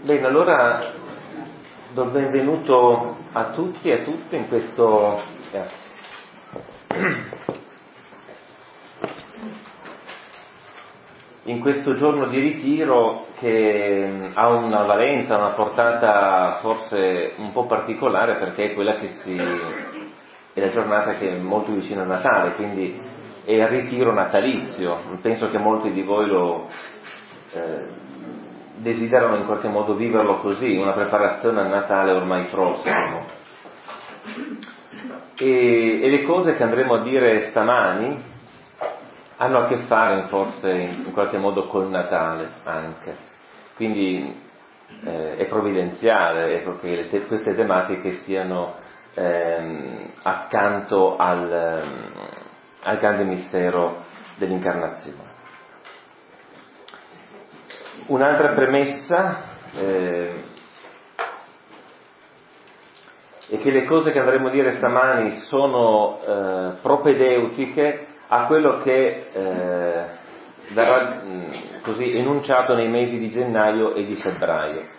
Bene, allora do il benvenuto a tutti e a tutte in questo giorno di ritiro che ha una valenza, una portata forse un po' particolare, perché è quella è la giornata che è molto vicina a Natale, quindi è il ritiro natalizio. Penso che molti di voi lo desiderano in qualche modo viverlo così, una preparazione al Natale ormai prossimo. E le cose che andremo a dire stamani hanno a che fare forse in qualche modo col Natale anche, quindi è provvidenziale, ecco, che queste tematiche siano accanto al grande mistero dell'incarnazione. Un'altra premessa è che le cose che andremo a dire stamani sono propedeutiche a quello che verrà così enunciato nei mesi di gennaio e di febbraio.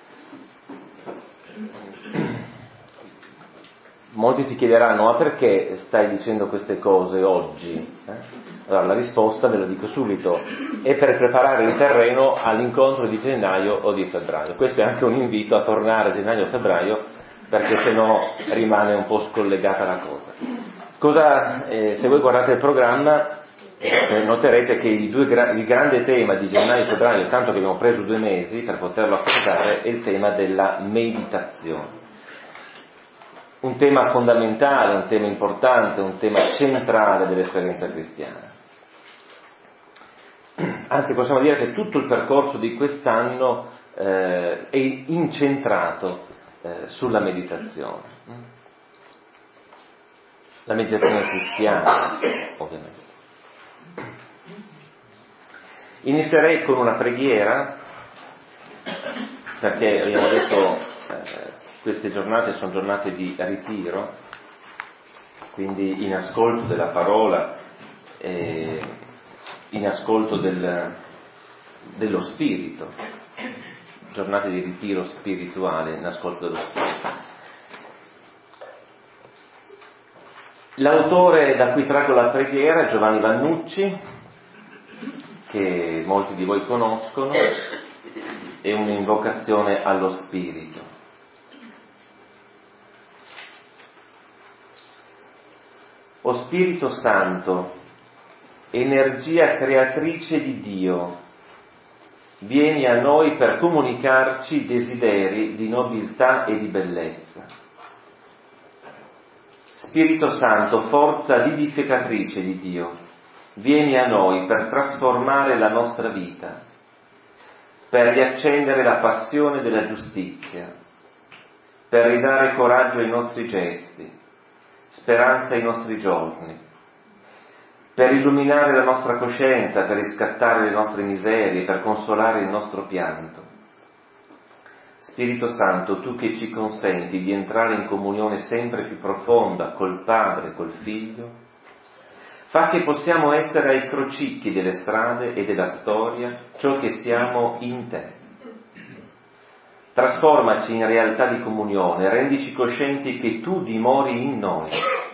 Molti si chiederanno: ma perché stai dicendo queste cose oggi? Allora la risposta ve la dico subito: è per preparare il terreno all'incontro di gennaio o di febbraio. Questo è anche un invito a tornare a gennaio o febbraio, perché sennò rimane un po' scollegata la cosa. Se voi guardate il programma noterete che il grande tema di gennaio e febbraio, tanto che abbiamo preso 2 mesi per poterlo affrontare, è il tema della meditazione. Un tema fondamentale, un tema importante, un tema centrale dell'esperienza cristiana. Anzi, possiamo dire che tutto il percorso di quest'anno è incentrato sulla meditazione. La meditazione cristiana, ovviamente. Inizierei con una preghiera, perché abbiamo detto queste giornate sono giornate di ritiro, quindi in ascolto della parola, in ascolto dello spirito, giornate di ritiro spirituale, in ascolto dello spirito. L'autore da cui traggo la preghiera è Giovanni Vannucci, che molti di voi conoscono, è un'invocazione allo spirito. O Spirito Santo, energia creatrice di Dio, vieni a noi per comunicarci desideri di nobiltà e di bellezza. Spirito Santo, forza vivificatrice di Dio, vieni a noi per trasformare la nostra vita, per riaccendere la passione della giustizia, per ridare coraggio ai nostri gesti, speranza ai nostri giorni, per illuminare la nostra coscienza, per riscattare le nostre miserie, per consolare il nostro pianto. Spirito Santo, tu che ci consenti di entrare in comunione sempre più profonda col Padre, col Figlio, fa che possiamo essere ai crocicchi delle strade e della storia ciò che siamo in te. Trasformaci in realtà di comunione, rendici coscienti che tu dimori in noi.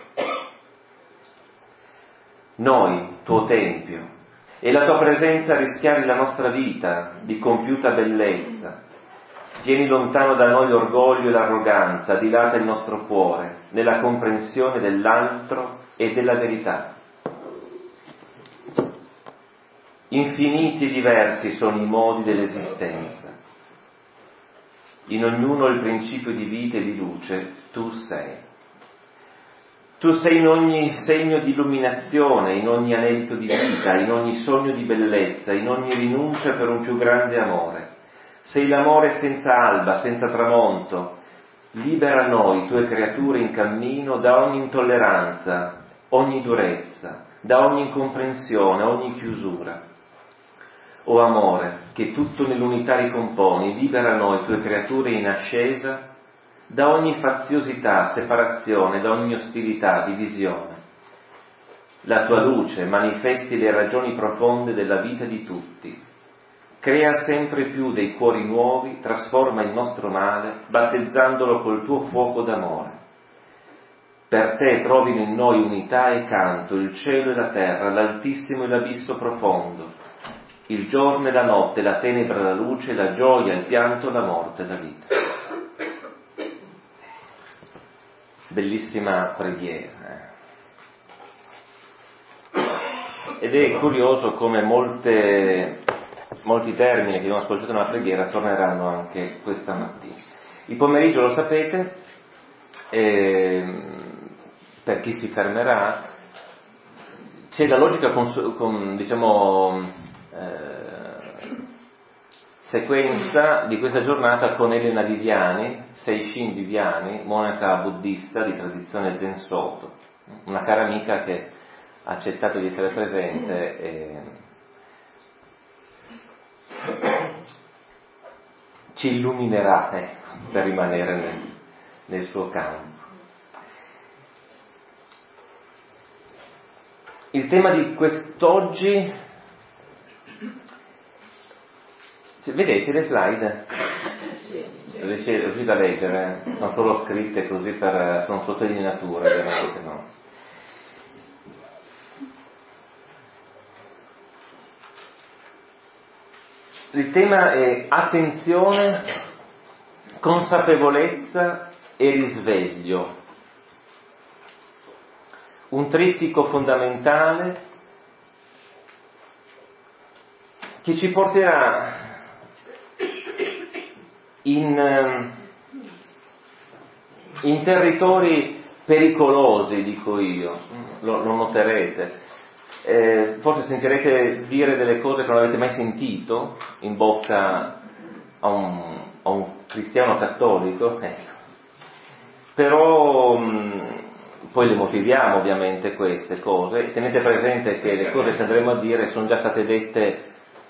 Noi, tuo Tempio, e la tua presenza rischiari la nostra vita di compiuta bellezza. Tieni lontano da noi l'orgoglio e l'arroganza, dilata il nostro cuore nella comprensione dell'altro e della verità. Infiniti e diversi sono i modi dell'esistenza. In ognuno il principio di vita e di luce tu sei. Tu sei in ogni segno di illuminazione, in ogni anelito di vita, in ogni sogno di bellezza, in ogni rinuncia per un più grande amore. Sei l'amore senza alba, senza tramonto. Libera noi, tue creature in cammino, da ogni intolleranza, ogni durezza, da ogni incomprensione, ogni chiusura. O amore, che tutto nell'unità ricomponi, libera noi, tue creature in ascesa, da ogni faziosità, separazione, da ogni ostilità, divisione. La tua luce manifesti le ragioni profonde della vita di tutti. crea sempre più dei cuori nuovi, trasforma il nostro male, battezzandolo col tuo fuoco d'amore. Per te trovino in noi unità e canto, il cielo e la terra, l'altissimo e l'abisso profondo, il giorno e la notte, la tenebra e la luce, la gioia, il pianto, la morte e la vita. Bellissima preghiera. Ed è curioso come molti termini che abbiamo ascoltato nella preghiera torneranno anche questa mattina. Il pomeriggio, lo sapete, per chi si fermerà, c'è la logica sequenza di questa giornata con Elena Viviani, Seishin Viviani, monaca buddista di tradizione Zen Soto, una cara amica che ha accettato di essere presente e ci illuminerà per rimanere nel suo campo. Il tema di quest'oggi, vedete le slide? Riuscite a leggere? Non solo scritte così sono sottolineature, veramente no. Il tema è attenzione, consapevolezza e risveglio. Un trittico fondamentale che ci porterà in territori pericolosi, dico io, lo noterete. Forse sentirete dire delle cose che non avete mai sentito in bocca a un cristiano cattolico, però poi le motiviamo ovviamente queste cose. Tenete presente che le cose che andremo a dire sono già state dette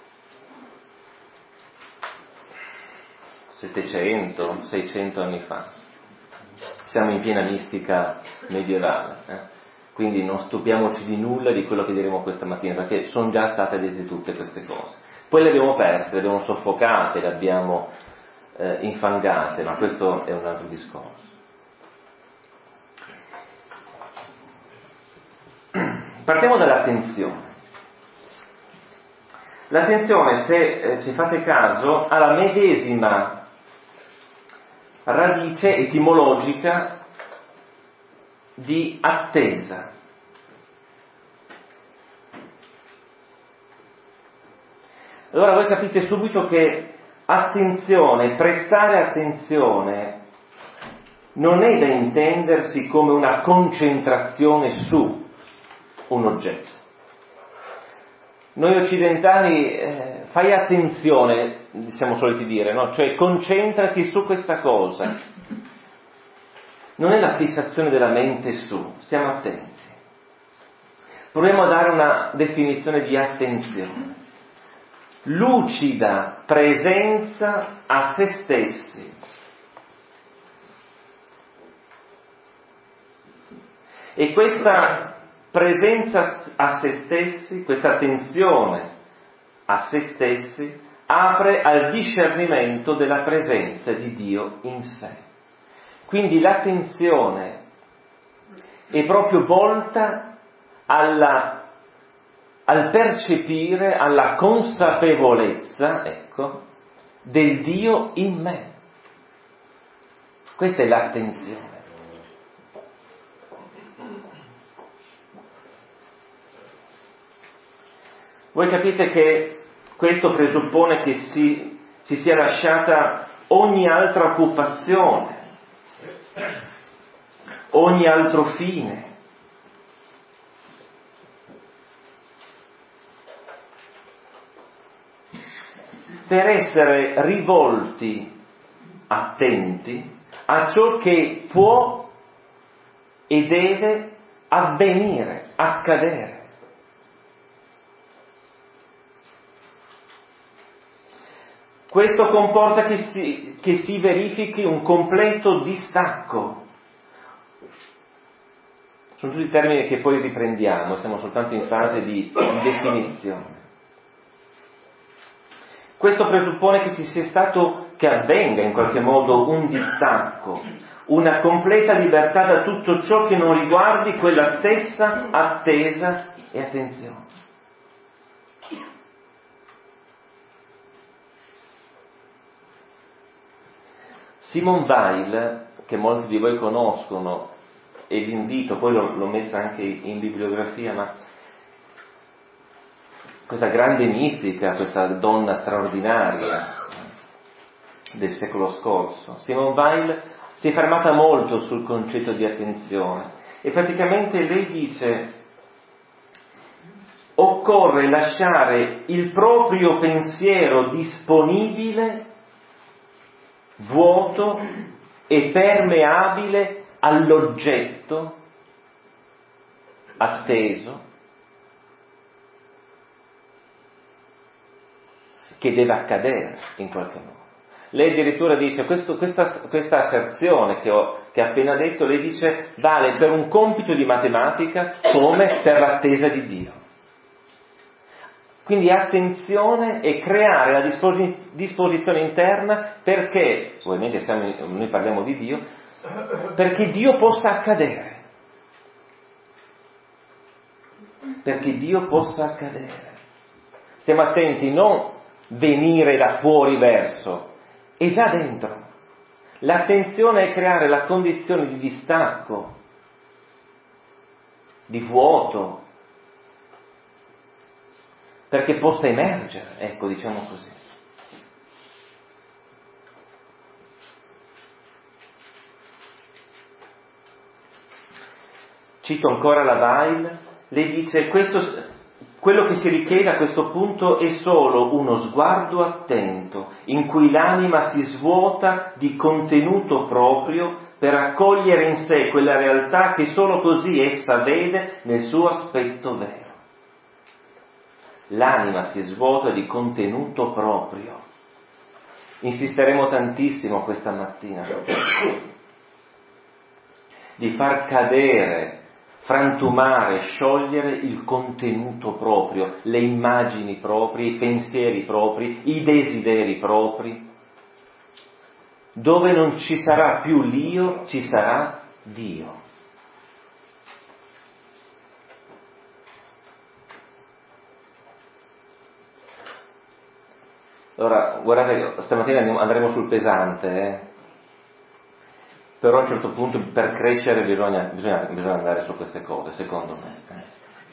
700, 600 anni fa. Siamo in piena mistica medievale, quindi non stupiamoci di nulla di quello che diremo questa mattina, perché sono già state dette tutte queste cose. Poi le abbiamo perse, le abbiamo soffocate, le abbiamo infangate, ma questo è un altro discorso. Partiamo dall'attenzione. L'attenzione, se ci fate caso, ha la medesima radice etimologica di attesa. Allora voi capite subito che attenzione, prestare attenzione, non è da intendersi come una concentrazione su un oggetto. Noi occidentali, fai attenzione, siamo soliti dire, no? Cioè concentrati su questa cosa. Non è la fissazione della mente su, stiamo attenti. Proviamo a dare una definizione di attenzione. Lucida presenza a se stessi. E questa presenza a se stessi, questa attenzione a se stessi, apre al discernimento della presenza di Dio in sé. Quindi l'attenzione è proprio volta al percepire, alla consapevolezza, del Dio in me. Questa è l'attenzione. Voi capite che questo presuppone che si sia lasciata ogni altra occupazione, ogni altro fine. Per essere rivolti, attenti, a ciò che può e deve avvenire, accadere. Questo comporta che si verifichi un completo distacco. Sono tutti termini che poi riprendiamo, siamo soltanto in fase di definizione. Questo presuppone che avvenga in qualche modo un distacco, una completa libertà da tutto ciò che non riguardi quella stessa attesa e attenzione. Simone Weil, che molti di voi conoscono, e vi invito, poi l'ho messa anche in bibliografia, ma questa grande mistica, questa donna straordinaria del secolo scorso, Simone Weil si è fermata molto sul concetto di attenzione e praticamente lei dice: occorre lasciare il proprio pensiero disponibile, vuoto e permeabile all'oggetto atteso che deve accadere in qualche modo. Lei addirittura dice, questa asserzione che ho appena detto, lei dice vale per un compito di matematica come per l'attesa di Dio. Quindi attenzione e creare la disposizione interna perché, ovviamente noi parliamo di Dio, perché Dio possa accadere. Perché Dio possa accadere. Stiamo attenti, non venire da fuori verso, è già dentro. L'attenzione è creare la condizione di distacco, di vuoto, perché possa emergere, ecco, diciamo così. Cito ancora la Weil, lei dice, quello che si richiede a questo punto è solo uno sguardo attento, in cui l'anima si svuota di contenuto proprio per accogliere in sé quella realtà che solo così essa vede nel suo aspetto vero. L'anima si svuota di contenuto proprio. Insisteremo tantissimo questa mattina di far cadere, frantumare, sciogliere il contenuto proprio, le immagini proprie, i pensieri propri, i desideri propri. Dove non ci sarà più l'io, ci sarà Dio. Allora, guardate, stamattina andremo sul pesante, però a un certo punto per crescere bisogna andare su queste cose, secondo me.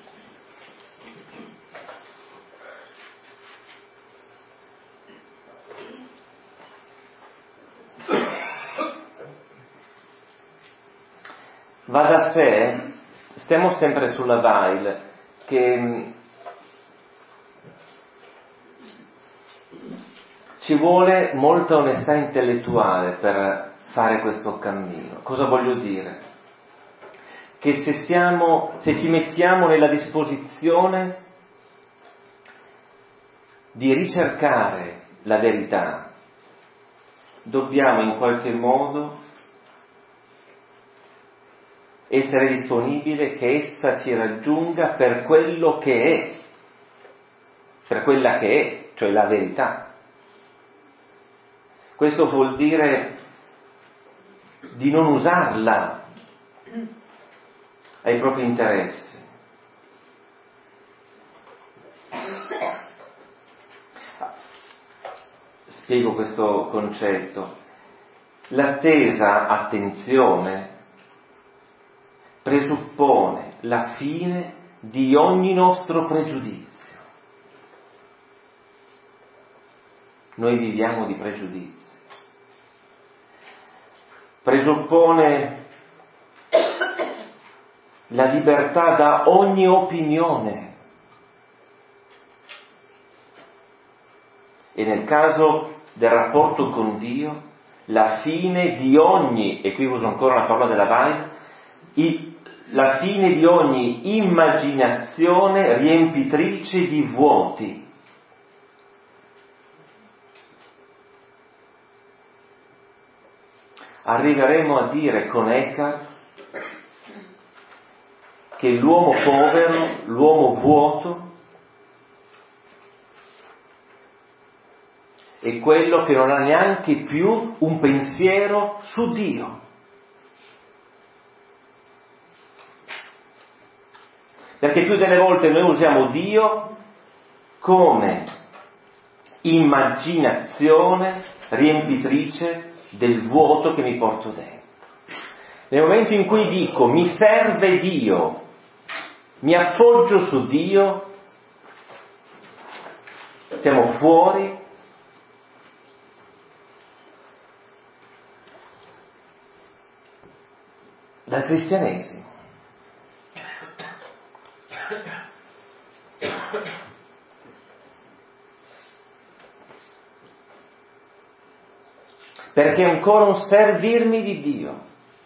Va da sé, stiamo sempre sulla Weil, che ci vuole molta onestà intellettuale per fare questo cammino. Cosa voglio dire? Che se ci mettiamo nella disposizione di ricercare la verità, dobbiamo in qualche modo essere disponibili che essa ci raggiunga per quello che è, per quella che è, cioè la verità. Questo vuol dire di non usarla ai propri interessi. Spiego questo concetto. L'attesa attenzione presuppone la fine di ogni nostro pregiudizio. Noi viviamo di pregiudizi. Presuppone la libertà da ogni opinione. E nel caso del rapporto con Dio, la fine di ogni, e qui uso ancora una parola della Weil, la fine di ogni immaginazione riempitrice di vuoti. Arriveremo a dire con Eckhart che l'uomo povero, l'uomo vuoto, è quello che non ha neanche più un pensiero su Dio. Perché più delle volte noi usiamo Dio come immaginazione riempitrice del vuoto che mi porto dentro. Nel momento in cui dico mi serve Dio, mi appoggio su Dio, siamo fuori dal cristianesimo. Perché è ancora un servirmi di Dio.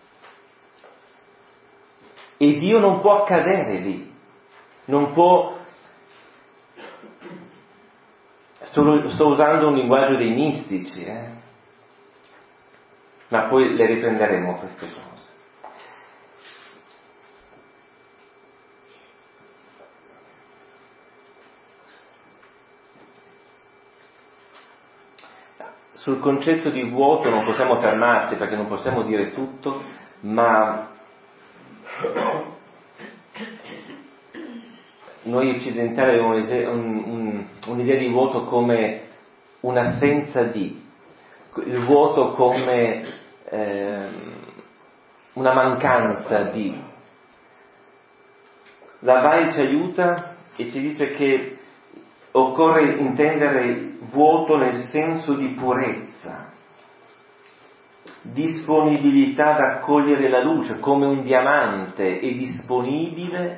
E Dio non può accadere lì. Non può... Sto usando un linguaggio dei mistici, ma poi le riprenderemo queste cose. Sul concetto di vuoto non possiamo fermarci perché non possiamo dire tutto, ma noi occidentali abbiamo un'idea di vuoto come un'assenza di, il vuoto come una mancanza di. La Bai ci aiuta e ci dice che occorre intendere vuoto nel senso di purezza, disponibilità ad accogliere la luce, come un diamante è disponibile.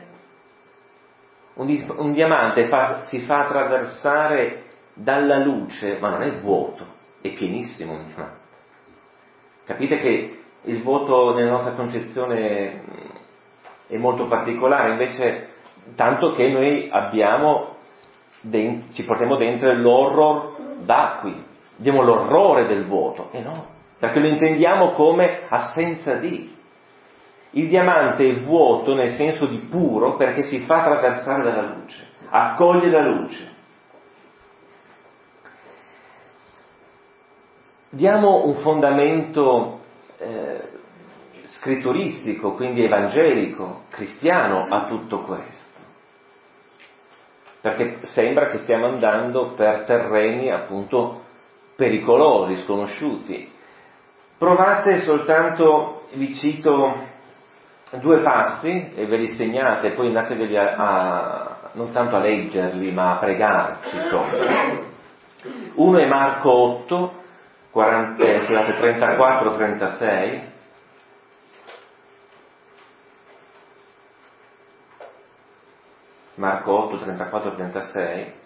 Un diamante si fa attraversare dalla luce, ma non è vuoto, è pienissimo un diamante. Capite che il vuoto nella nostra concezione è molto particolare, invece tanto che noi ci portiamo dentro l'horror d'acqui, abbiamo l'orrore del vuoto, e no, perché lo intendiamo come assenza di. Il diamante è vuoto nel senso di puro perché si fa attraversare dalla luce, accoglie la luce. Diamo un fondamento scritturistico, quindi evangelico, cristiano a tutto questo, perché sembra che stiamo andando per terreni appunto pericolosi, sconosciuti. Provate soltanto, vi cito 2 passi e ve li segnate, poi andatevi non tanto a leggerli ma a pregarci sopra. Uno è Marco 8, 34-36. Marco 8, 34-36.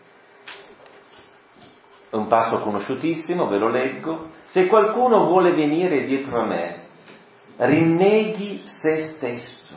È un passo conosciutissimo, ve lo leggo. Se qualcuno vuole venire dietro a me, rinneghi se stesso.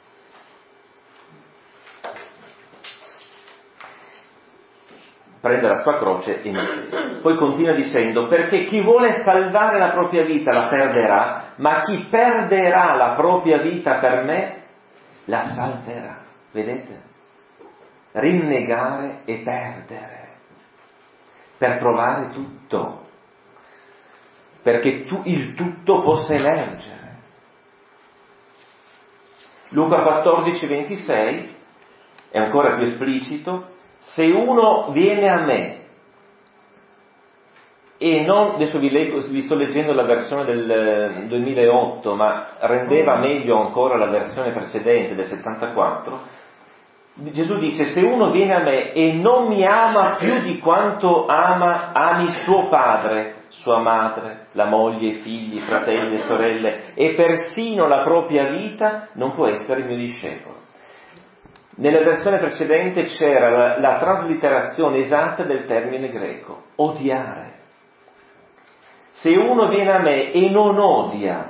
Prende la sua croce e mi segue. Poi continua dicendo, perché chi vuole salvare la propria vita la perderà, ma chi perderà la propria vita per me la salverà. Vedete? Rinnegare e perdere per trovare tutto, perché il tutto possa emergere. Luca 14:26 è ancora più esplicito. Se uno viene a me e non, adesso vi sto leggendo la versione del 2008, ma rendeva meglio ancora la versione precedente del 74. Gesù dice, se uno viene a me e non mi ama più di quanto ami suo padre, sua madre, la moglie, i figli, i fratelli, le sorelle e persino la propria vita, non può essere mio discepolo. Nella versione precedente c'era la traslitterazione esatta del termine greco, odiare. Se uno viene a me e non odia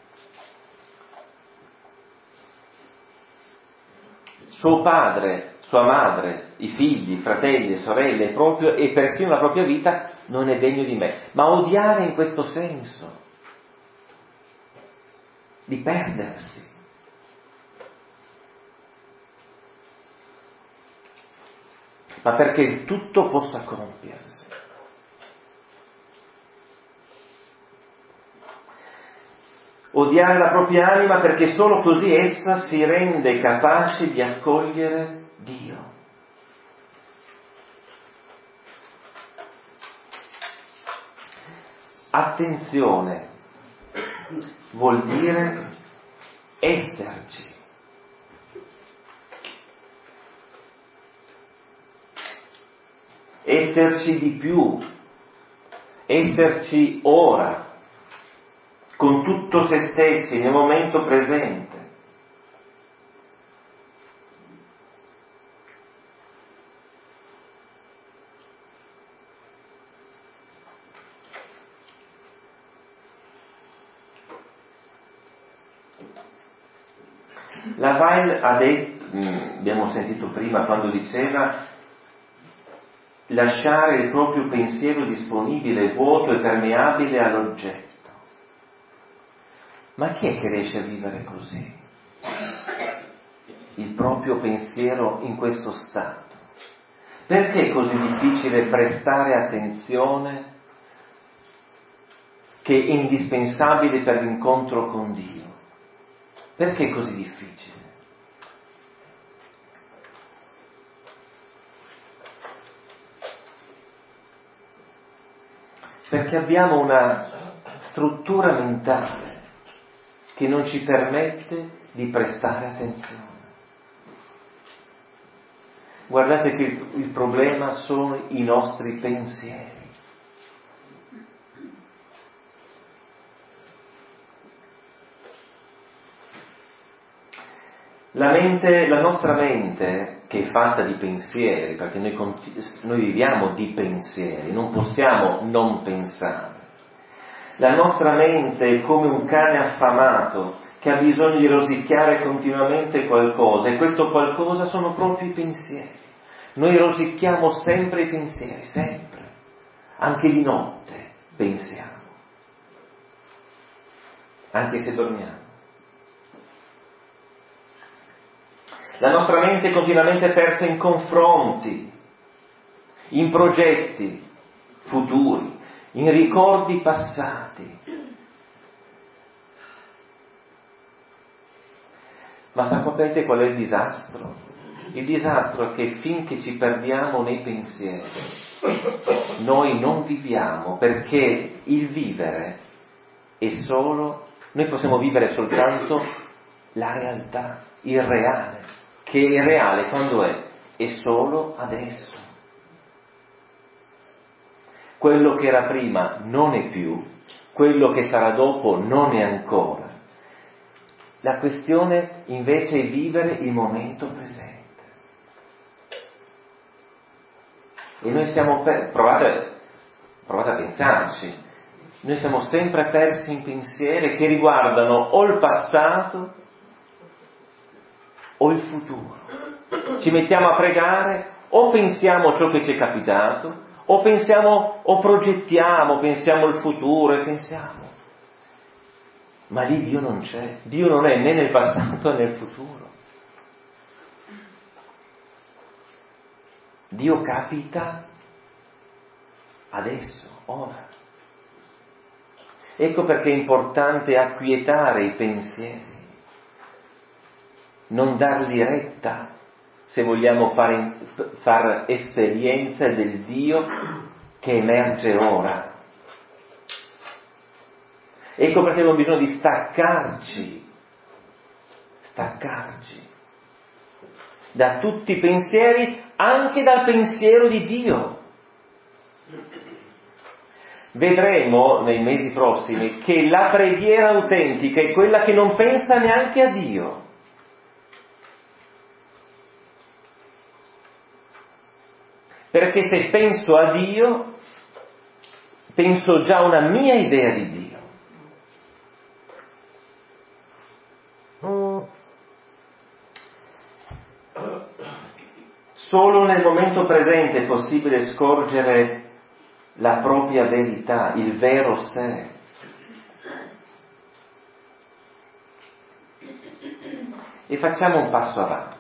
suo padre, sua madre, i figli, i fratelli, le sorelle, e persino la propria vita, non è degno di me. Ma odiare in questo senso, di perdersi. Ma perché il tutto possa compiersi. Odiare la propria anima perché solo così essa si rende capace di accogliere Dio. Attenzione vuol dire esserci. Esserci di più, esserci ora, con tutto se stessi, nel momento presente. La Weil ha detto, abbiamo sentito prima quando diceva, lasciare il proprio pensiero disponibile, vuoto e permeabile all'oggetto. Ma chi è che riesce a vivere così? Il proprio pensiero in questo stato. Perché è così difficile prestare attenzione che è indispensabile per l'incontro con Dio? Perché è così difficile? Perché abbiamo una struttura mentale che non ci permette di prestare attenzione. Guardate che il problema sono i nostri pensieri. La nostra mente, che è fatta di pensieri, perché noi viviamo di pensieri, non possiamo non pensare. La nostra mente è come un cane affamato che ha bisogno di rosicchiare continuamente qualcosa, e questo qualcosa sono proprio i pensieri. Noi rosicchiamo sempre i pensieri, sempre, anche di notte pensiamo, anche se dormiamo. La nostra mente è continuamente persa in confronti, in progetti futuri, in ricordi passati. Ma sapete qual è il disastro? Il disastro è che finché ci perdiamo nei pensieri, noi non viviamo, perché il vivere è solo, noi possiamo vivere soltanto la realtà, il reale, che è reale quando è solo adesso. Quello che era prima non è più, quello che sarà dopo non è ancora. La questione invece è vivere il momento presente. E noi siamo provate a pensarci, noi siamo sempre persi in pensieri che riguardano o il passato o il futuro. Ci mettiamo a pregare, o pensiamo a ciò che ci è capitato, o pensiamo, o progettiamo, pensiamo al futuro e pensiamo. Ma lì Dio non c'è, Dio non è né nel passato né nel futuro. Dio capita adesso, ora. Ecco perché è importante acquietare i pensieri, non dargli retta se vogliamo far esperienza del Dio che emerge ora. Ecco perché abbiamo bisogno di staccarci da tutti i pensieri, anche dal pensiero di Dio. Vedremo nei mesi prossimi che la preghiera autentica è quella che non pensa neanche a Dio. Perché se penso a Dio, penso già a una mia idea di Dio. Solo nel momento presente è possibile scorgere la propria verità, il vero sé. E facciamo un passo avanti.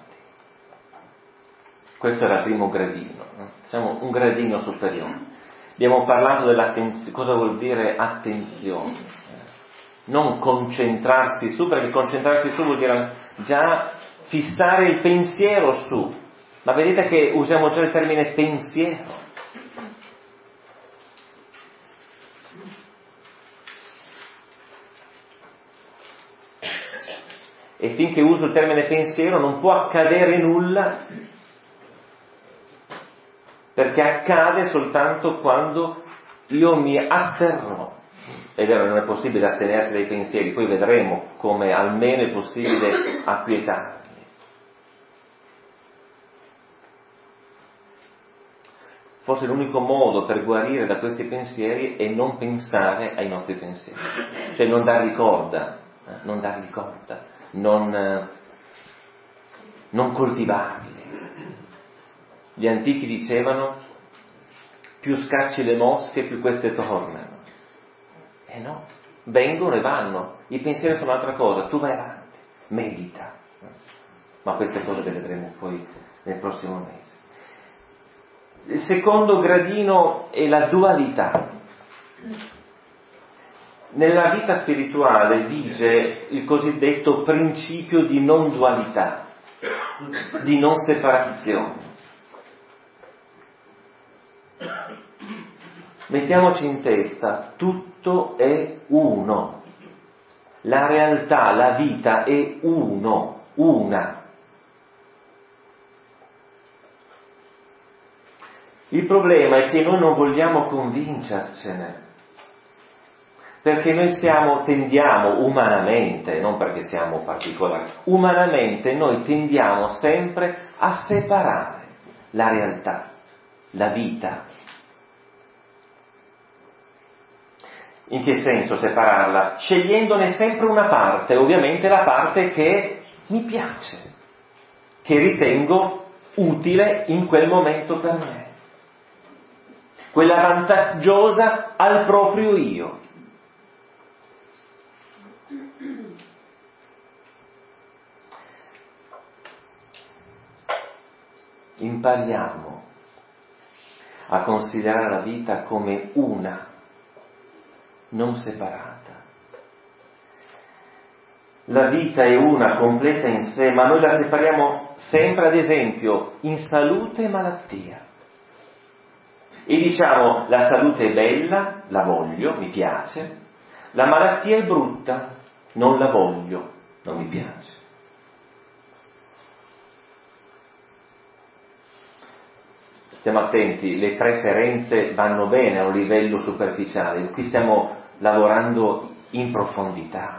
Questo era il primo gradino, no? Facciamo un gradino superiore. Abbiamo parlato dell'attenzione, cosa vuol dire attenzione? non concentrarsi su, perché concentrarsi su vuol dire già fissare il pensiero su. Ma vedete che usiamo già il termine pensiero. E finché uso il termine pensiero non può accadere nulla, perché accade soltanto quando io mi atterrò. È vero, non è possibile astenersi dai pensieri, poi vedremo come almeno è possibile acquietarli. Forse l'unico modo per guarire da questi pensieri è non pensare ai nostri pensieri, cioè non dargli corda, non coltivarli. Gli antichi dicevano: più scacci le mosche, più queste tornano. E no, vengono e vanno. I pensieri sono un'altra cosa, tu vai avanti, medita. Ma queste cose le vedremo poi nel prossimo mese. Il secondo gradino è la dualità. Nella vita spirituale vige il cosiddetto principio di non dualità, di non separazione. Mettiamoci in testa, tutto è uno. La realtà, la vita è una. Il problema è che noi non vogliamo convincercene, perché noi tendiamo umanamente, non perché siamo particolari, umanamente noi tendiamo sempre a separare la realtà, la vita. In che senso separarla? Scegliendone sempre una parte, ovviamente la parte che mi piace, che ritengo utile in quel momento per me, quella vantaggiosa al proprio io. Impariamo a considerare la vita come una, non separata. La vita è una, completa in sé, ma noi la separiamo sempre, ad esempio, in salute e malattia. E diciamo: la salute è bella, la voglio, mi piace, la malattia è brutta, non la voglio, non mi piace. Stiamo attenti, le preferenze vanno bene a un livello superficiale, qui stiamo lavorando in profondità.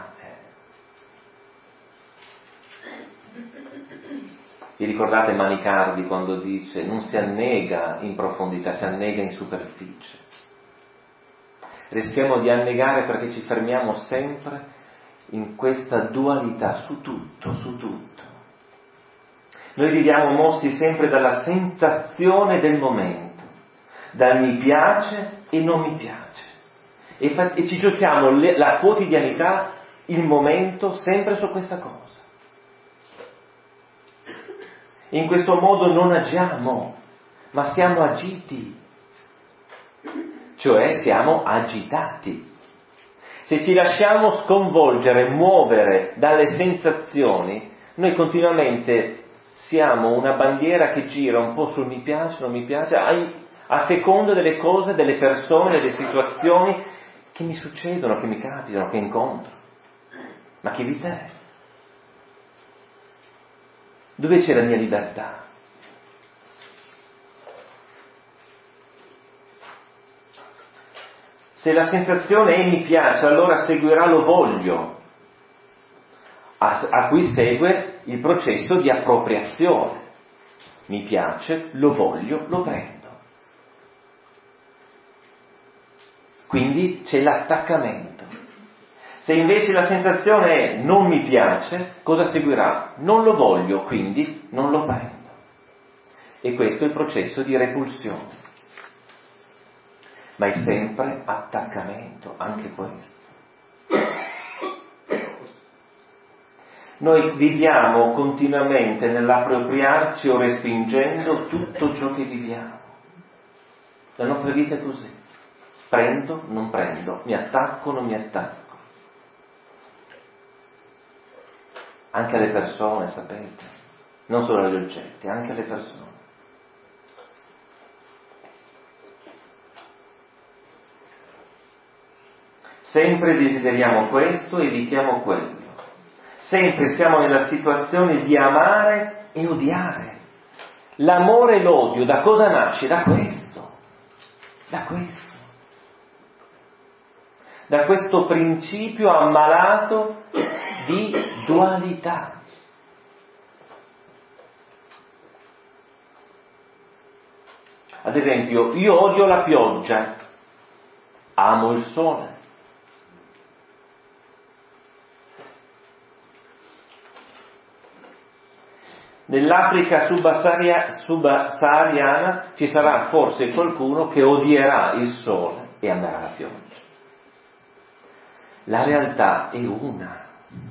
Vi ricordate Manicardi quando dice: non si annega in profondità, si annega in superficie. Rischiamo di annegare perché ci fermiamo sempre in questa dualità su tutto. Noi viviamo mossi sempre dalla sensazione del momento, dal mi piace e non mi piace. E ci giochiamo la quotidianità, il momento, sempre su questa cosa. In questo modo non agiamo, ma siamo agiti, cioè siamo agitati. Se ci lasciamo sconvolgere, muovere dalle sensazioni, noi continuamente siamo una bandiera che gira un po' sul mi piace, non mi piace, a seconda delle cose, delle persone, delle situazioni che mi succedono, che mi capitano, che incontro. Ma che vita è? Dove c'è la mia libertà? Se la sensazione è mi piace, allora seguirà lo voglio, a cui segue il processo di appropriazione. Mi piace, lo voglio, lo prendo. Quindi c'è l'attaccamento. Se invece la sensazione è non mi piace, cosa seguirà? Non lo voglio, quindi non lo prendo. E questo è il processo di repulsione. Ma è sempre attaccamento, anche questo. Noi viviamo continuamente nell'appropriarci o respingendo tutto ciò che viviamo. La nostra vita è così. Prendo, non prendo, mi attacco, non mi attacco. anche alle persone, sapete, non solo agli oggetti, anche alle persone. Sempre desideriamo questo, evitiamo quello. Sempre siamo nella situazione di amare e odiare. L'amore e l'odio da cosa nasce? Da questo. Da questo principio ammalato di dualità. Ad esempio, io odio la pioggia, amo il sole. Nell'Africa subsahariana ci sarà forse qualcuno che odierà il sole e amerà la pioggia. La realtà è una.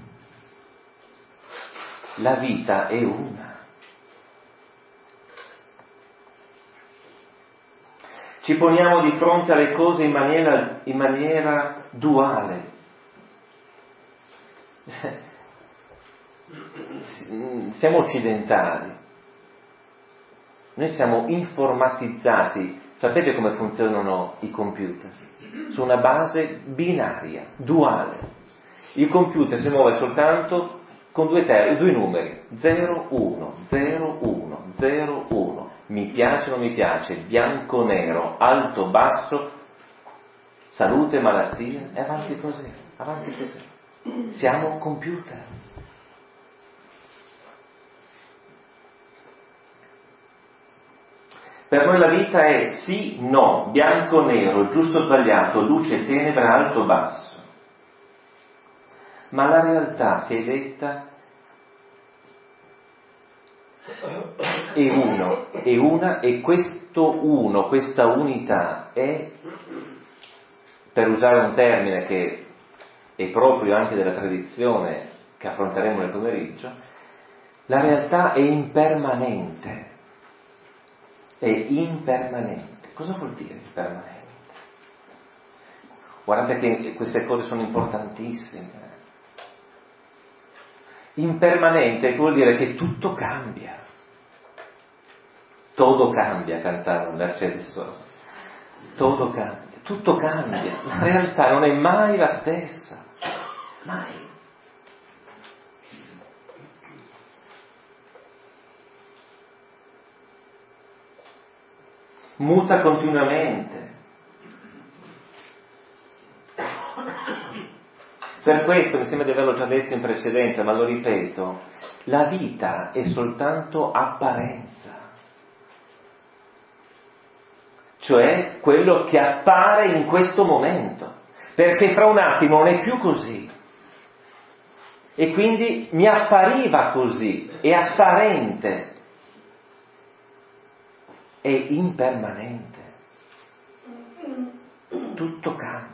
La vita è una. Ci poniamo di fronte alle cose in maniera duale. Siamo occidentali, noi siamo informatizzati, sapete come funzionano i computer? Su una base binaria, duale. Il computer si muove soltanto con due numeri, 0, 1, 0, 1, 0, 1, mi piace, non mi piace, bianco, nero, alto, basso, salute, malattie, e avanti così. Siamo computer. Per noi la vita è sì, no, bianco, nero, giusto, sbagliato, luce, tenebra, alto, basso. Ma la realtà, si è detta, è una, e questo uno, questa unità è, per usare un termine che è proprio anche della tradizione che affronteremo nel pomeriggio, la realtà è impermanente. È impermanente. Cosa vuol dire impermanente? Guardate che queste cose sono importantissime. Impermanente vuol dire che tutto cambia. Todo cambia, cantava Mercedes Sosa. Todo cambia, tutto cambia. La realtà non è mai la stessa. Mai. Muta continuamente. Per questo, mi sembra di averlo già detto in precedenza, ma lo ripeto, la vita è soltanto apparenza. Cioè quello che appare in questo momento. Perché fra un attimo non è più così. E quindi mi appariva così, è apparente. È impermanente, tutto cambia.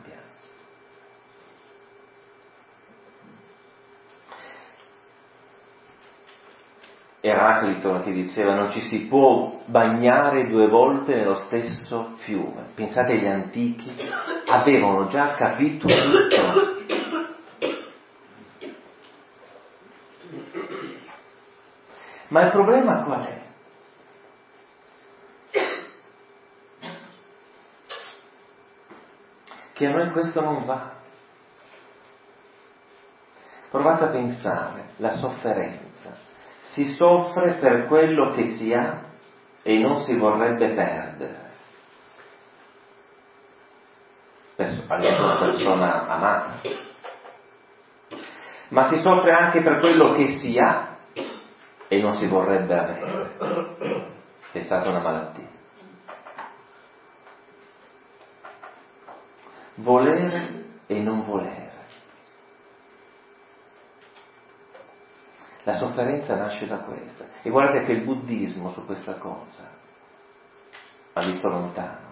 Eraclito che diceva non ci si può bagnare 2 volte nello stesso fiume. Pensate, gli antichi avevano già capito tutto. Ma il problema qual è? Che a noi questo non va. Provate a pensare, la sofferenza. Si soffre per quello che si ha e non si vorrebbe perdere. Almeno una persona amata. Ma si soffre anche per quello che si ha e non si vorrebbe avere. Pensate a una malattia. Volere e non volere. La sofferenza nasce da questa. E guardate che il buddismo su questa cosa ha visto lontano.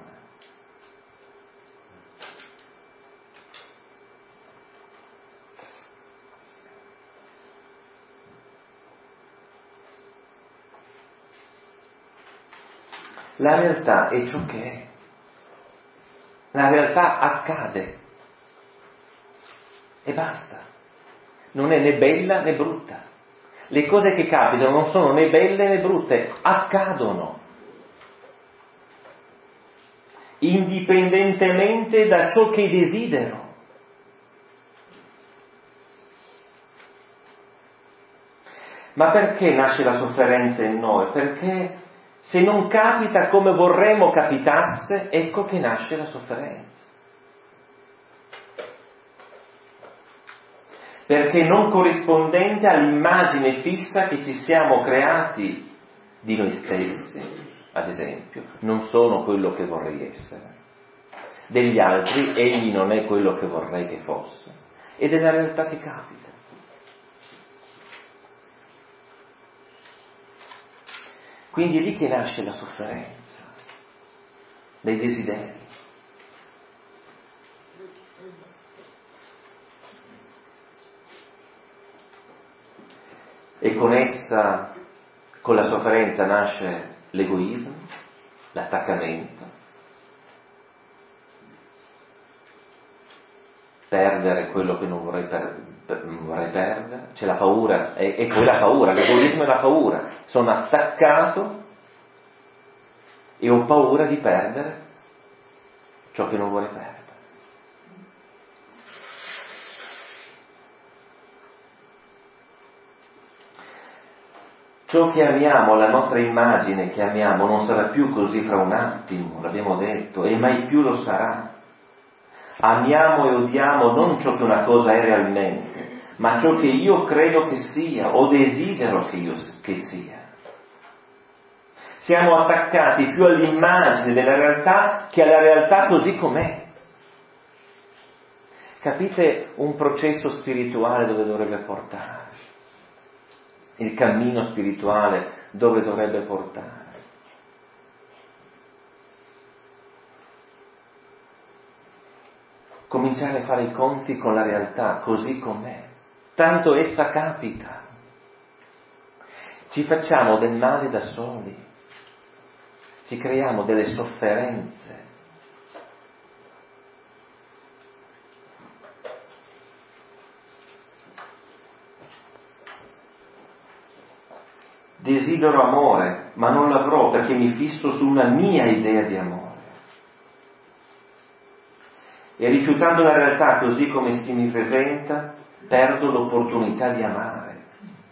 La realtà è ciò che è. La realtà accade. E basta. Non è né bella né brutta. Le cose che capitano non sono né belle né brutte, accadono. Indipendentemente da ciò che desidero. Ma perché nasce la sofferenza in noi? Perché se non capita come vorremmo capitasse, ecco che nasce la sofferenza. Perché non corrispondente all'immagine fissa che ci siamo creati di noi stessi, ad esempio. Non sono quello che vorrei essere. Degli altri, egli non è quello che vorrei che fosse. Ed è la realtà che capita. Quindi è lì che nasce la sofferenza, dai desideri. E con essa, con la sofferenza nasce l'egoismo, l'attaccamento, perdere quello che non vorrei perdere, c'è la paura, e poi la paura, l'egoismo e la paura. Sono attaccato e ho paura di perdere ciò che non vorrei perdere. Ciò che amiamo, la nostra immagine che amiamo, non sarà più così fra un attimo, l'abbiamo detto, e mai più lo sarà. Amiamo e odiamo non ciò che una cosa è realmente, ma ciò che io credo che sia o desidero che sia. Siamo attaccati più all'immagine della realtà che alla realtà così com'è. Capite un processo spirituale dove dovrebbe portare? Il cammino spirituale dove dovrebbe portare? Cominciare a fare i conti con la realtà così com'è, tanto essa capita. Ci facciamo del male da soli, ci creiamo delle sofferenze. Desidero amore, ma non l'avrò perché mi fisso su una mia idea di amore. E rifiutando la realtà così come si mi presenta, perdo l'opportunità di amare.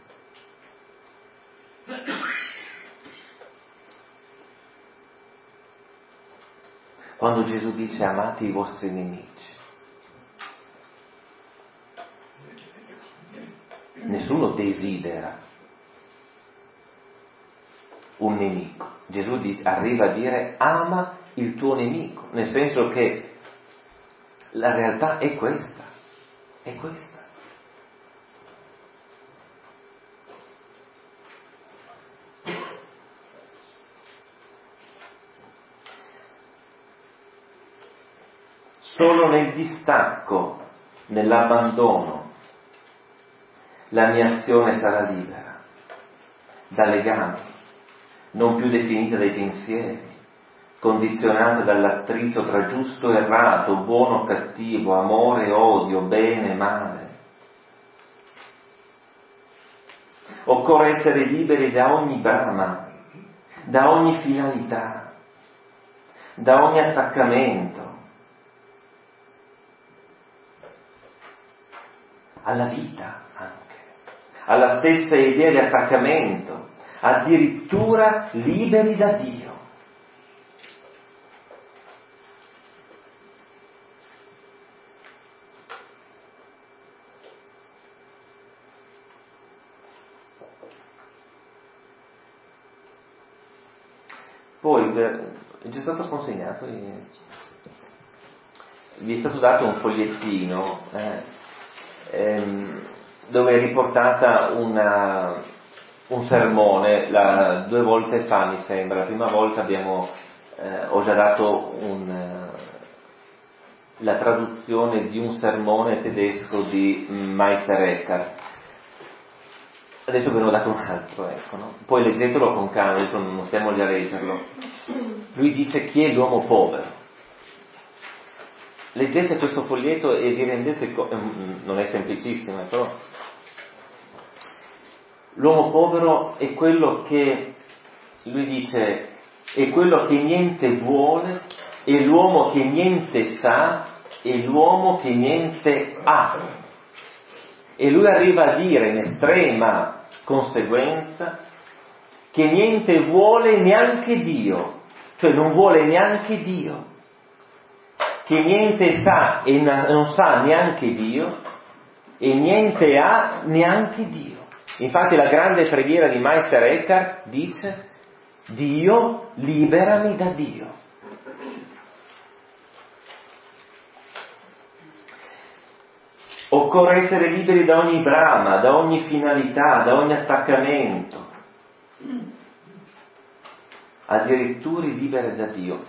Quando Gesù dice amate i vostri nemici, nessuno desidera un nemico. Gesù arriva a dire ama il tuo nemico, nel senso che la realtà è questa, è questa. Solo nel distacco, nell'abbandono, la mia azione sarà libera da legami, non più definita dai pensieri, condizionata dall'attrito tra giusto e errato, buono o cattivo, amore e odio, bene e male. Occorre essere liberi da ogni brama, da ogni finalità, da ogni attaccamento alla vita anche, alla stessa idea di attaccamento, addirittura liberi da Dio. Poi è già stato consegnato, vi è stato dato un fogliettino dove è riportata un sermone, 2 volte fa mi sembra. La prima volta ho già dato la traduzione di un sermone tedesco di Meister Eckhart. Adesso ve ne ho dato un altro, ecco, no? Poi leggetelo con calma, adesso non stiamo lì a leggerlo. Lui dice chi è l'uomo povero. Leggete questo foglietto e vi rendete non è semplicissimo, però L'uomo povero è quello che, lui dice, è quello che niente vuole, è l'uomo che niente sa, è l'uomo che niente ha. E lui arriva a dire in estrema conseguenza che niente vuole neanche Dio, cioè non vuole neanche Dio, che niente sa e non sa neanche Dio e niente ha neanche Dio. Infatti la grande preghiera di Meister Eckhart dice: Dio, liberami da Dio. Occorre essere liberi da ogni brama, da ogni finalità, da ogni attaccamento, addirittura liberi da Dio.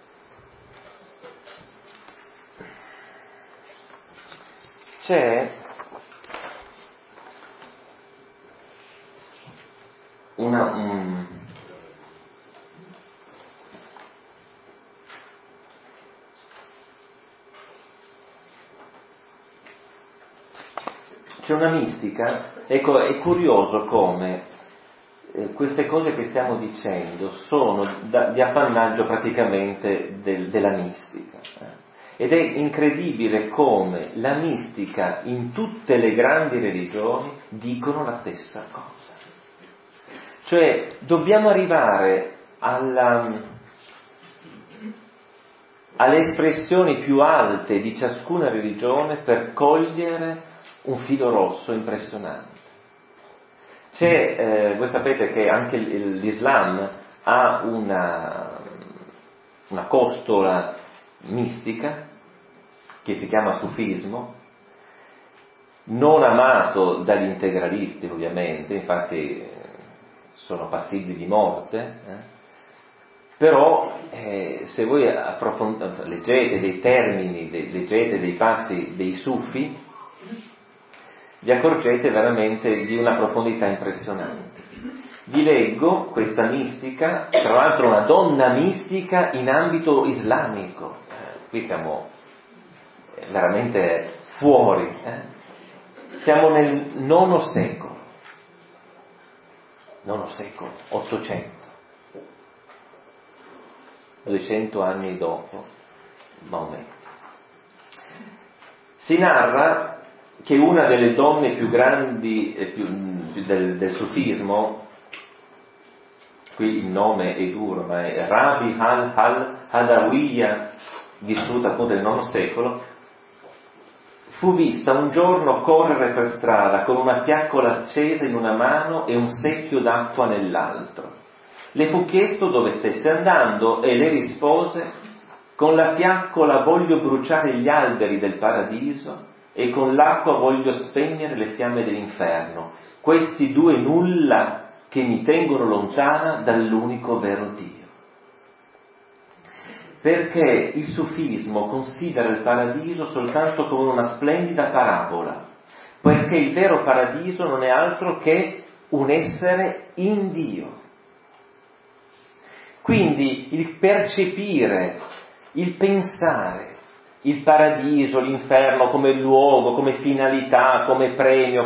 C'è una mistica, ecco, è curioso come queste cose che stiamo dicendo sono di appannaggio praticamente della mistica. Ed è incredibile come la mistica in tutte le grandi religioni dicono la stessa cosa. Cioè dobbiamo arrivare alle espressioni più alte di ciascuna religione per cogliere un filo rosso impressionante. Voi sapete che anche l'Islam ha una costola mistica che si chiama sufismo, non amato dagli integralisti ovviamente, infatti sono passibili di morte, però se voi leggete dei termini, leggete dei passi dei sufi, vi accorgete veramente di una profondità impressionante. Vi leggo questa mistica, tra l'altro una donna mistica in ambito islamico. Qui siamo veramente fuori. Siamo nel IX secolo, 800, 200 anni dopo Maometto. Si narra che una delle donne più grandi del sufismo, qui il nome è duro, ma è Rabi al-Hadawiya, vissuta appunto nel IX secolo, fu vista un giorno correre per strada con una fiaccola accesa in una mano e un secchio d'acqua nell'altro. Le fu chiesto dove stesse andando e le rispose: con la fiaccola voglio bruciare gli alberi del paradiso e con l'acqua voglio spegnere le fiamme dell'inferno, questi due nulla che mi tengono lontana dall'unico vero Dio. Perché il sufismo considera il paradiso soltanto come una splendida parabola, poiché il vero paradiso non è altro che un essere in Dio. Quindi il percepire, il pensare il paradiso, l'inferno come luogo, come finalità, come premio,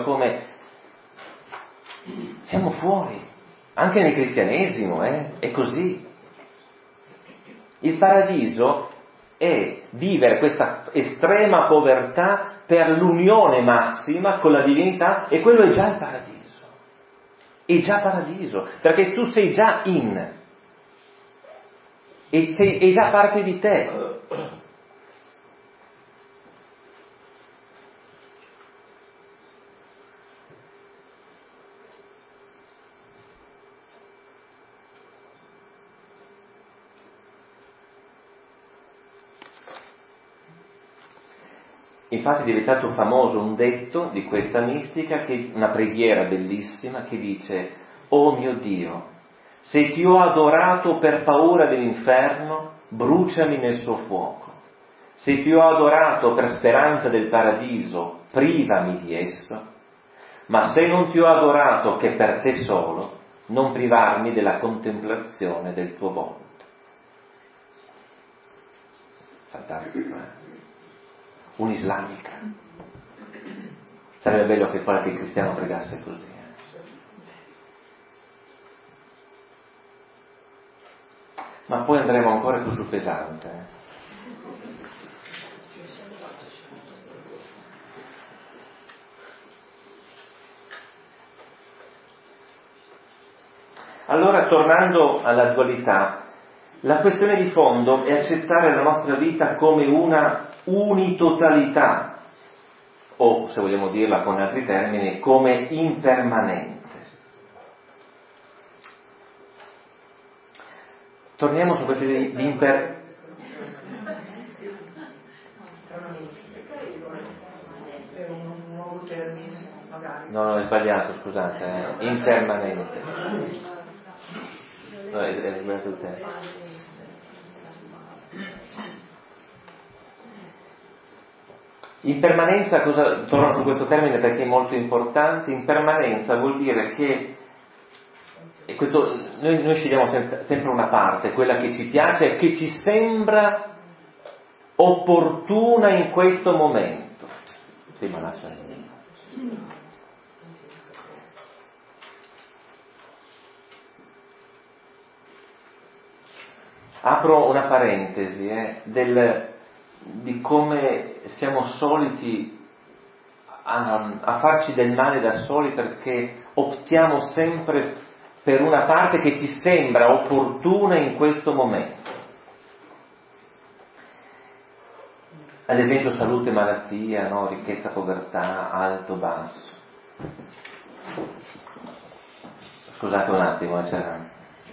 siamo fuori. Anche nel cristianesimo, è così. Il paradiso è vivere questa estrema povertà per l'unione massima con la divinità, e quello è già il paradiso. È già paradiso, perché tu sei già è già parte di te. Infatti è diventato famoso un detto di questa mistica, una preghiera bellissima che dice: «Oh mio Dio, se ti ho adorato per paura dell'inferno, bruciami nel suo fuoco. Se ti ho adorato per speranza del paradiso, privami di esso. Ma se non ti ho adorato che per te solo, non privarmi della contemplazione del tuo volto». Fantastico, Un'islamica. Sarebbe bello che qualche cristiano pregasse così. Ma poi andremo ancora più sul pesante. Allora, tornando alla dualità, la questione di fondo è accettare la nostra vita come una unitotalità, o, se vogliamo dirla con altri termini, come impermanente. Torniamo su questa idea di No, è sbagliato, scusate, impermanente. No, è sbagliato il tempo. Impermanenza, torno su questo termine perché è molto importante. Impermanenza vuol dire che, e questo, noi scegliamo sempre una parte, quella che ci piace e che ci sembra opportuna in questo momento. Sì, ma lascia. Apro una parentesi di come siamo soliti a farci del male da soli, perché optiamo sempre per una parte che ci sembra opportuna in questo momento. Ad esempio salute, malattia, no? Ricchezza, povertà, alto, basso. Scusate un attimo, c'era.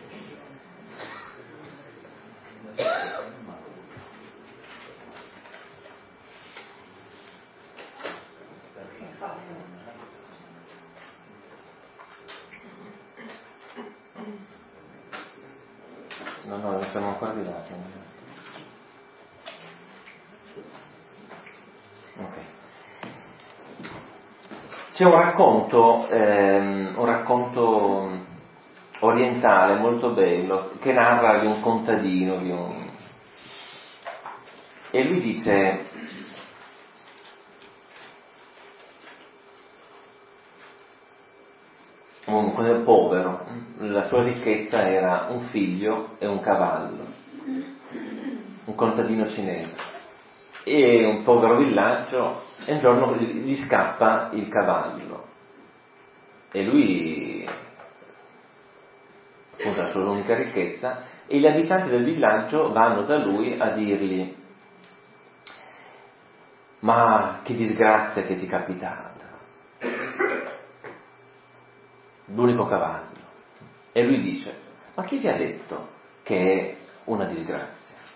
No, non siamo ancora arrivati. Ok. C'è un racconto orientale molto bello che narra di un contadino, e lui dice: quando è povero, la sua ricchezza era un figlio e un cavallo, un contadino cinese, e un povero villaggio, e un giorno gli scappa il cavallo e lui appunto la sua unica ricchezza, e gli abitanti del villaggio vanno da lui a dirgli: ma che disgrazia che ti è capitata, l'unico cavallo. E lui dice: ma chi vi ha detto che è una disgrazia?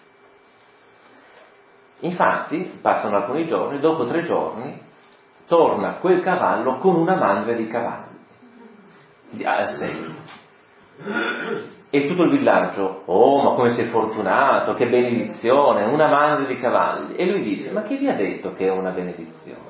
Infatti passano alcuni giorni, dopo 3 giorni torna quel cavallo con una mandria di cavalli a seguito. E tutto il villaggio: oh, ma come sei fortunato, che benedizione, una mandria di cavalli. E lui dice: ma chi vi ha detto che è una benedizione?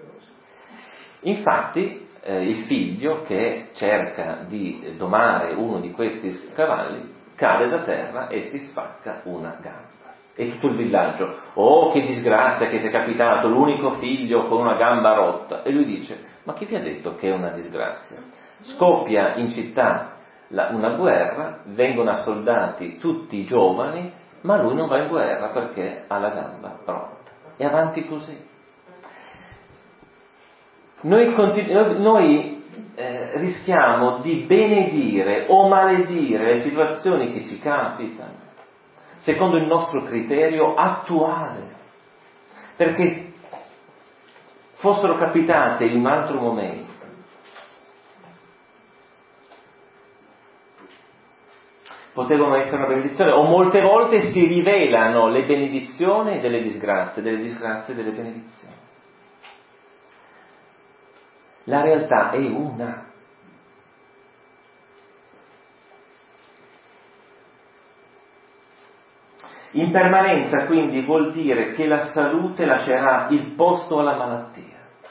Infatti il figlio, che cerca di domare uno di questi cavalli, cade da terra e si spacca una gamba. E tutto il villaggio: oh, che disgrazia che ti è capitato, l'unico figlio con una gamba rotta. E lui dice: ma chi vi ha detto che è una disgrazia? Scoppia in città una guerra, vengono assoldati tutti i giovani, ma lui non va in guerra perché ha la gamba rotta. E avanti così. Noi rischiamo di benedire o maledire le situazioni che ci capitano secondo il nostro criterio attuale, perché fossero capitate in un altro momento. Potevano essere una benedizione, o molte volte si rivelano le benedizioni delle disgrazie delle benedizioni. La realtà è una. Impermanenza quindi vuol dire che la salute lascerà il posto alla malattia.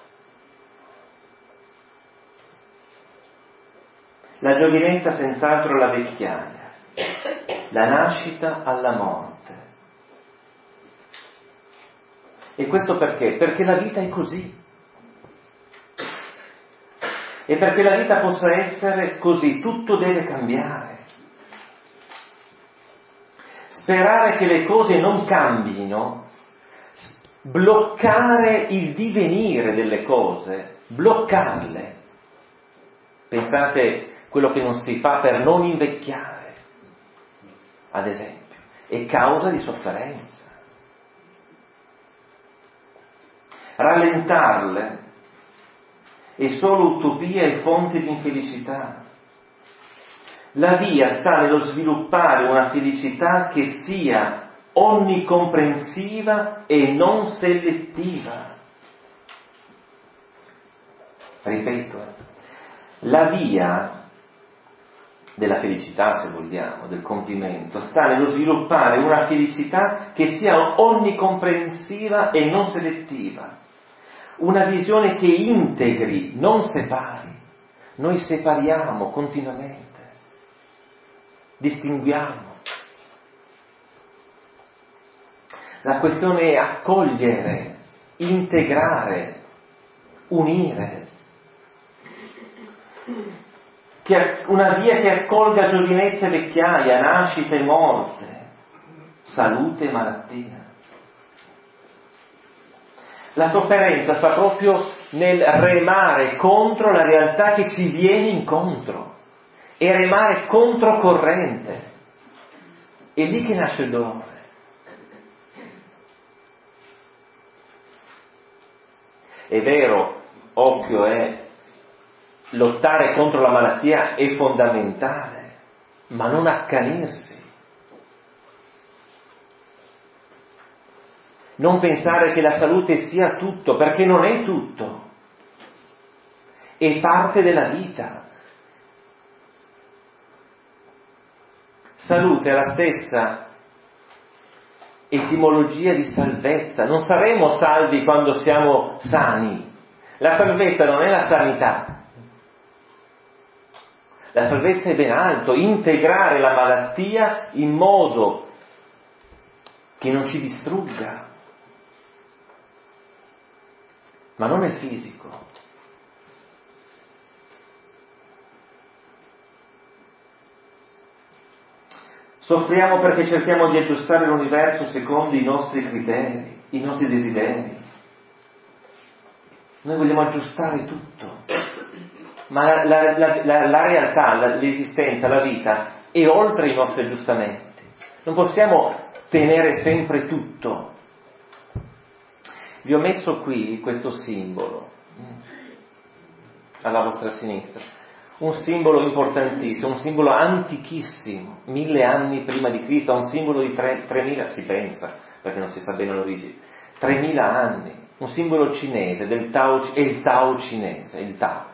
La giovinezza senz'altro alla vecchiaia, la nascita alla morte. E questo perché? Perché la vita è così. E perché la vita possa essere così, tutto deve cambiare. sperare che le cose non cambino, bloccare il divenire delle cose, bloccarle. Pensate quello che non si fa per non invecchiare, ad esempio, è causa di sofferenza. Rallentarle è solo utopia e fonte di infelicità. La via sta nello sviluppare una felicità che sia onnicomprensiva e non selettiva. Ripeto, la via della felicità, se vogliamo, del compimento, sta nello sviluppare una felicità che sia onnicomprensiva e non selettiva. Una visione che integri, non separi. Noi separiamo continuamente, distinguiamo. La questione è accogliere, integrare, unire. Una via che accolga giovinezza e vecchiaia, nascita e morte, salute e malattia. La sofferenza sta proprio nel remare contro la realtà che ci viene incontro e remare controcorrente. È lì che nasce il dolore. È vero, occhio, lottare contro la malattia è fondamentale, ma non accanirsi. Non pensare che la salute sia tutto, perché non è tutto. È parte della vita. Salute è la stessa etimologia di salvezza. Non saremo salvi quando siamo sani. La salvezza non è la sanità. La salvezza è ben altro, integrare la malattia in modo che non ci distrugga, ma non nel fisico. Soffriamo perché cerchiamo di aggiustare l'universo secondo i nostri criteri, i nostri desideri. Noi vogliamo aggiustare tutto, ma la realtà, l'esistenza, la vita è oltre i nostri aggiustamenti. Non possiamo tenere sempre tutto. Vi ho messo qui questo simbolo alla vostra sinistra, un simbolo importantissimo, un simbolo antichissimo, 1000 anni prima di Cristo, un simbolo di 3000, si pensa, perché non si sa bene l'origine, 3000 anni, un simbolo cinese del Tao, è il Tao cinese, il Tao.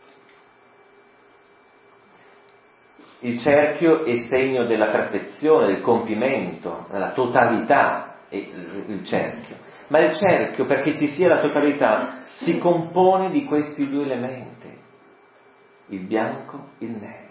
Il cerchio è segno della perfezione, del compimento, della totalità, è il cerchio. Ma il cerchio, perché ci sia la totalità, si compone di questi due elementi, il bianco e il nero,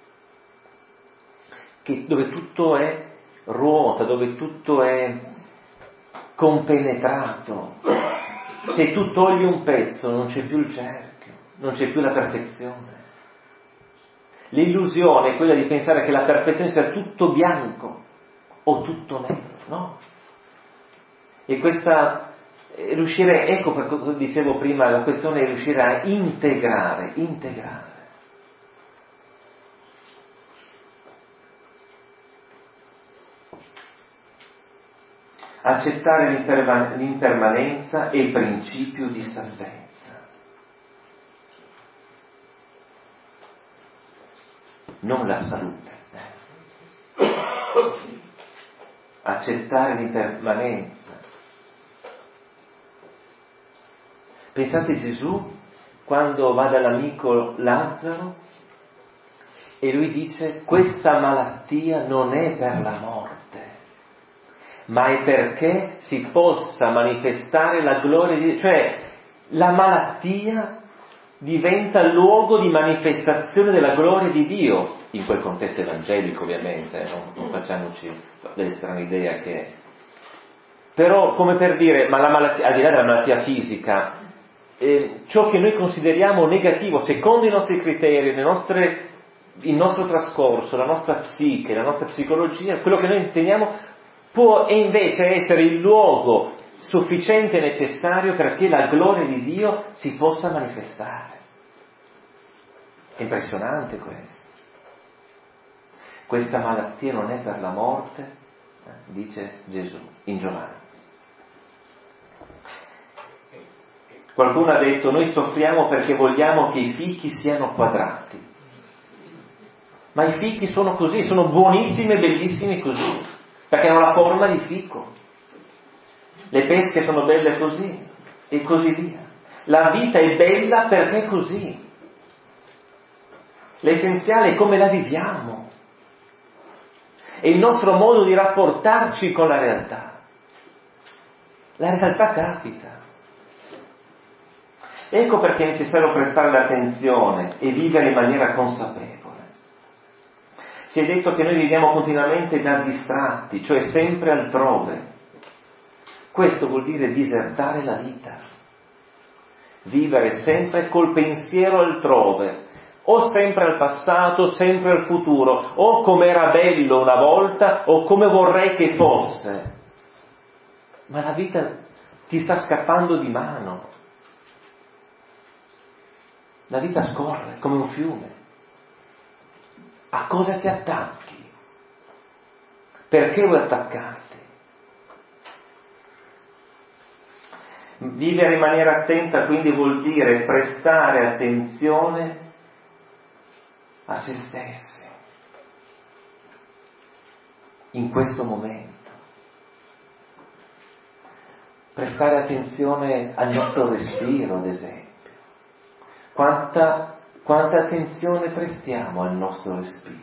dove tutto è ruota, dove tutto è compenetrato. Se tu togli un pezzo non c'è più il cerchio, non c'è più la perfezione. L'illusione è quella di pensare che la perfezione sia tutto bianco o tutto nero, no? E questa riuscire, ecco perché dicevo prima, la questione è riuscire a integrare. Accettare l'impermanenza è il principio di salvezza. Non la salute. Accettare l'impermanenza. Pensate Gesù quando va dall'amico Lazzaro e lui dice: questa malattia non è per la morte, ma è perché si possa manifestare la gloria di Dio. Cioè la malattia diventa luogo di manifestazione della gloria di Dio, in quel contesto evangelico ovviamente, non facciamoci delle strane idee che... Però come per dire, ma la malattia, al di là della malattia fisica, ciò che noi consideriamo negativo secondo i nostri criteri, le nostre il nostro trascorso, la nostra psiche, la nostra psicologia, quello che noi intendiamo può invece essere il luogo sufficiente e necessario perché la gloria di Dio si possa manifestare. È impressionante questo. Questa malattia non è per la morte, dice Gesù in Giovanni. Qualcuno ha detto: noi soffriamo perché vogliamo che i fichi siano quadrati. Ma i fichi sono così, sono buonissimi e bellissimi così, perché hanno la forma di fico. Le pesche sono belle così, e così via. La vita è bella perché è così. L'essenziale è come la viviamo. È il nostro modo di rapportarci con la realtà. La realtà capita. Ecco perché è necessario prestare attenzione e vivere in maniera consapevole. Si è detto che noi viviamo continuamente da distratti, cioè sempre altrove. Questo vuol dire disertare la vita. Vivere sempre col pensiero altrove, o sempre al passato, sempre al futuro, o come era bello una volta, o come vorrei che fosse. Ma la vita ti sta scappando di mano. La vita scorre come un fiume. A cosa ti attacchi? Perché vuoi attaccarti? Vivere in maniera attenta quindi vuol dire prestare attenzione a se stessi in questo momento. Prestare attenzione al nostro respiro, ad esempio. Quanta attenzione prestiamo al nostro respiro?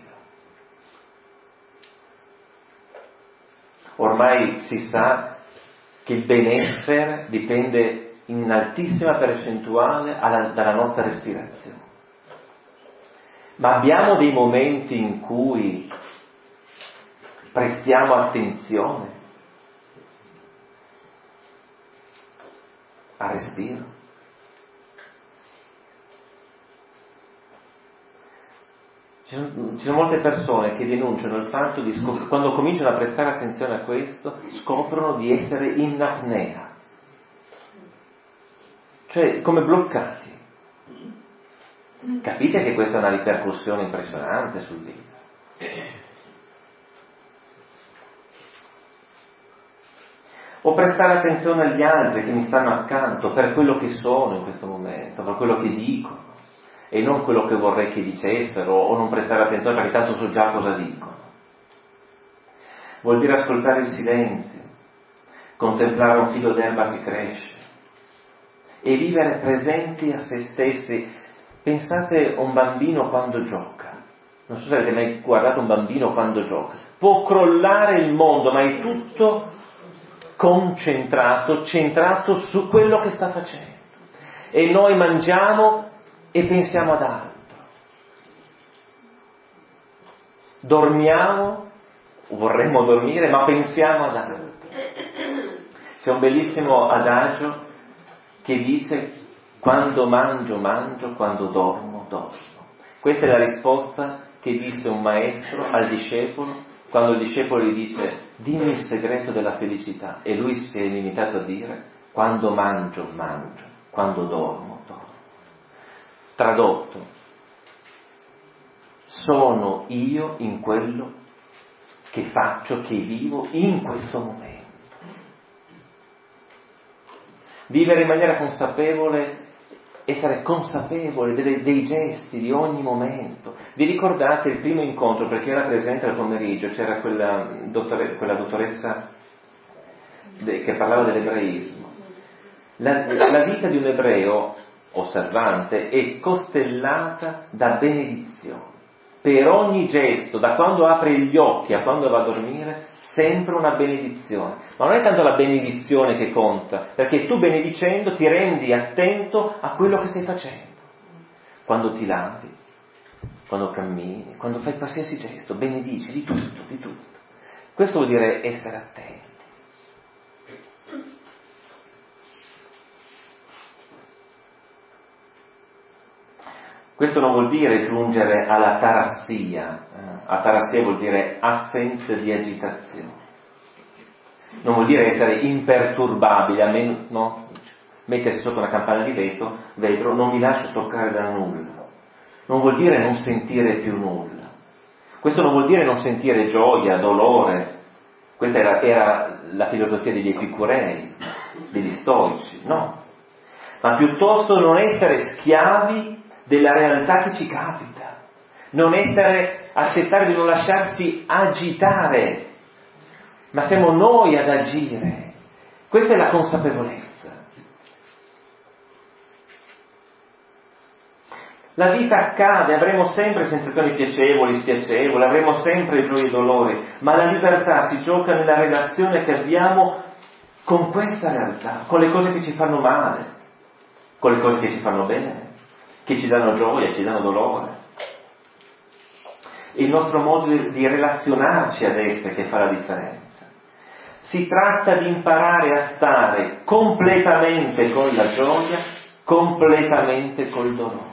Ormai si sa che il benessere dipende in altissima percentuale dalla nostra respirazione. Ma abbiamo dei momenti in cui prestiamo attenzione al respiro? Ci sono molte persone che denunciano il fatto di quando cominciano a prestare attenzione a questo, scoprono di essere in apnea, cioè come bloccati. Capite che questa è una ripercussione impressionante sul vita. O prestare attenzione agli altri che mi stanno accanto per quello che sono in questo momento, per quello che dicono, e non quello che vorrei che dicessero, o non prestare attenzione perché tanto so già cosa dicono. Vuol dire ascoltare il silenzio, contemplare un filo d'erba che cresce e vivere presenti a se stessi. Pensate a un bambino quando gioca. Non so se avete mai guardato un bambino quando gioca. Può crollare il mondo, ma è tutto concentrato, centrato su quello che sta facendo. E noi mangiamo e pensiamo ad altro. Dormiamo, vorremmo dormire, ma pensiamo ad altro. C'è un bellissimo adagio che dice: quando mangio, mangio, quando dormo, dormo. Questa è la risposta che disse un maestro al discepolo quando il discepolo gli dice: dimmi il segreto della felicità. E lui si è limitato a dire: quando mangio, mangio, quando dormo, dormo. Tradotto: sono io in quello che faccio, che vivo in questo momento. Vivere in maniera consapevole, essere consapevole dei gesti di ogni momento. Vi ricordate il primo incontro, perché era presente al pomeriggio, c'era quella dottoressa che parlava dell'ebraismo. La vita di un ebreo osservante è costellata da benedizioni. Per ogni gesto, da quando apre gli occhi a quando va a dormire, sempre una benedizione. Ma non è tanto la benedizione che conta, perché tu benedicendo ti rendi attento a quello che stai facendo. Quando ti lavi, quando cammini, quando fai qualsiasi gesto, benedici di tutto, di tutto. Questo vuol dire essere attenti. Questo non vuol dire giungere alla tarassia. Atarassia vuol dire assenza di agitazione. Non vuol dire essere imperturbabili, almeno no? Mettersi sotto una campana di vetro, non mi lascio toccare da nulla. Non vuol dire non sentire più nulla. Questo non vuol dire non sentire gioia, dolore. Questa era la filosofia degli epicurei, degli stoici, no. Ma piuttosto non essere schiavi della realtà che ci capita. Accettare di non lasciarsi agitare, ma siamo noi ad agire. Questa è la consapevolezza. La vita accade, avremo sempre sensazioni piacevoli, spiacevoli, avremo sempre gioie e dolori, ma la libertà si gioca nella relazione che abbiamo con questa realtà, con le cose che ci fanno male, con le cose che ci fanno bene, che ci danno gioia, ci danno dolore. È il nostro modo di relazionarci ad esse che fa la differenza. Si tratta di imparare a stare completamente con la gioia, completamente col dolore.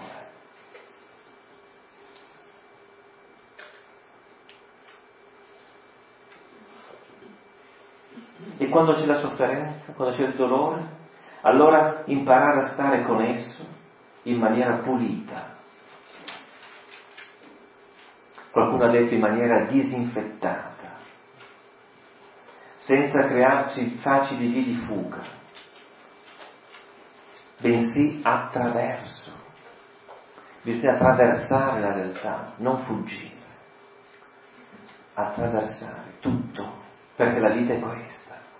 E quando c'è la sofferenza, quando c'è il dolore, allora imparare a stare con esso in maniera pulita. Qualcuno ha detto in maniera disinfettata, senza crearci facili vie di fuga, bensì attraverso. Bisogna attraversare la realtà, non fuggire. Attraversare tutto, perché la vita è questa.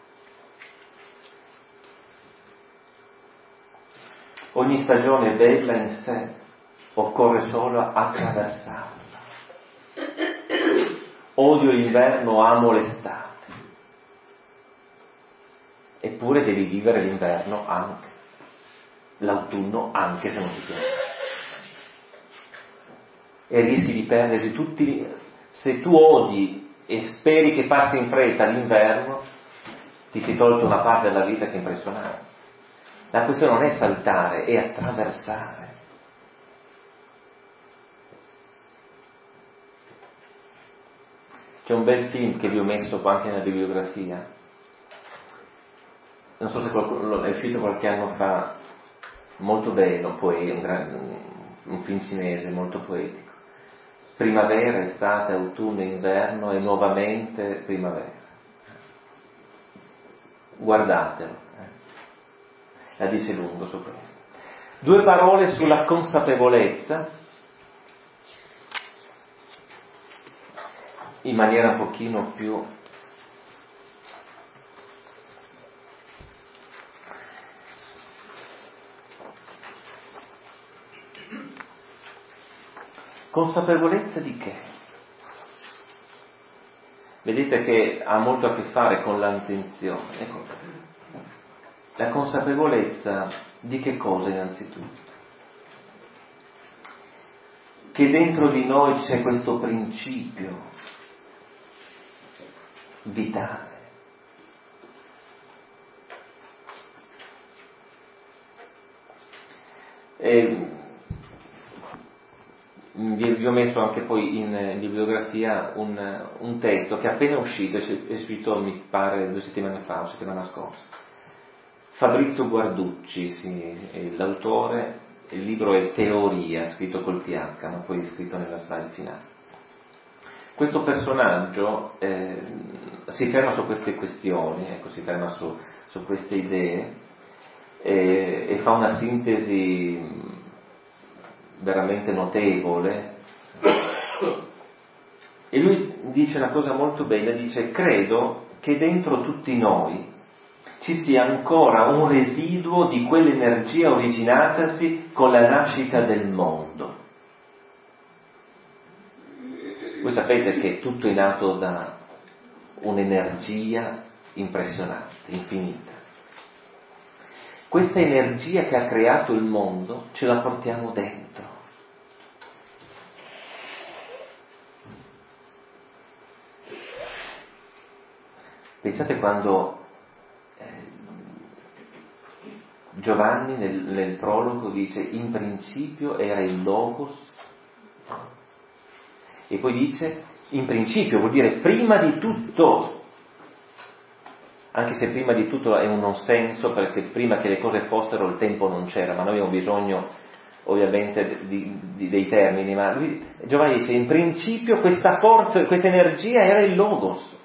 Ogni stagione è bella in sé, occorre solo attraversarla. Odio l'inverno, amo l'estate. Eppure devi vivere l'inverno anche, l'autunno anche se non ti piace. E rischi di perdersi tutti. Se tu odi e speri che passi in fretta l'inverno, ti si tolto una parte della vita che è impressionante. La questione non è saltare, è attraversare. C'è un bel film che vi ho messo anche nella bibliografia, non so se qualcuno è uscito qualche anno fa, molto bello, poi un film cinese molto poetico. Primavera, estate, autunno, inverno e nuovamente primavera. Guardatelo, la dice lungo su questo. 2 parole sulla consapevolezza, in maniera un pochino più consapevolezza di che? Vedete che ha molto a che fare con l'intenzione. Ecco, la consapevolezza di che cosa innanzitutto? Che dentro di noi c'è questo principio vitale. Vi ho messo anche poi in bibliografia un testo che è appena uscito, è uscito mi pare 2 settimane fa, o settimana scorsa. Fabrizio Guarducci, è l'autore, il libro è Teoria, scritto col TH, ma poi scritto nella slide finale. Questo personaggio si ferma su queste questioni, ecco, si ferma su queste idee e fa una sintesi veramente notevole. E lui dice una cosa molto bella, dice: credo che dentro tutti noi ci sia ancora un residuo di quell'energia originatasi con la nascita del mondo. Voi sapete che tutto è nato da un'energia impressionante, infinita. Questa energia che ha creato il mondo ce la portiamo dentro. Pensate quando Giovanni nel prologo dice: in principio era il Logos, e poi dice in principio, vuol dire prima di tutto, anche se prima di tutto è un non senso, perché prima che le cose fossero il tempo non c'era, ma noi abbiamo bisogno ovviamente dei termini, ma Giovanni dice in principio questa forza, questa energia era il Logos.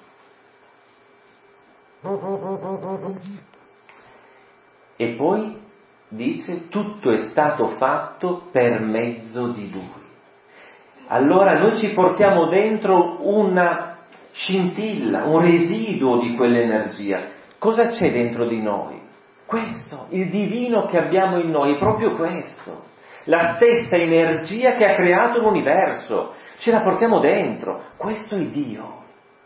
E poi dice tutto è stato fatto per mezzo di Lui. Allora noi ci portiamo dentro una scintilla, un residuo di quell'energia. Cosa c'è dentro di noi? Questo, il divino che abbiamo in noi, è proprio questo. La stessa energia che ha creato l'universo, ce la portiamo dentro. Questo è Dio.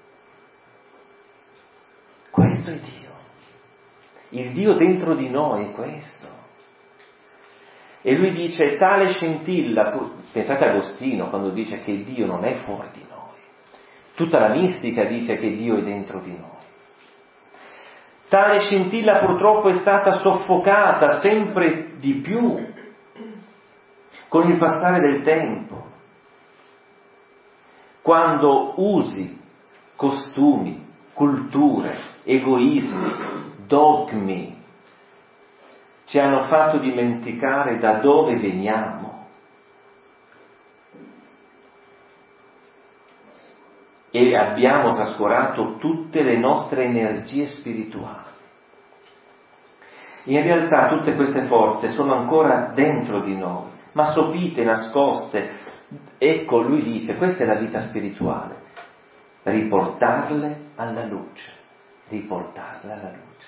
Questo è Dio. Il Dio dentro di noi è questo. E lui dice tale scintilla, pensate a Agostino quando dice che Dio non è fuori di noi. Tutta la mistica dice che Dio è dentro di noi. Tale scintilla purtroppo è stata soffocata sempre di più con il passare del tempo, quando usi, costumi, culture, egoismi, dogmi ci hanno fatto dimenticare da dove veniamo e abbiamo trascurato tutte le nostre energie spirituali. In realtà tutte queste forze sono ancora dentro di noi, ma sopite, nascoste. Ecco, lui dice, questa è la vita spirituale, riportarle alla luce, riportarle alla luce.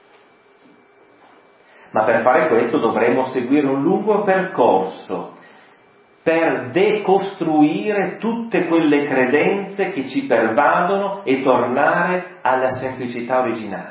Ma per fare questo dovremo seguire un lungo percorso per decostruire tutte quelle credenze che ci pervadono e tornare alla semplicità originaria.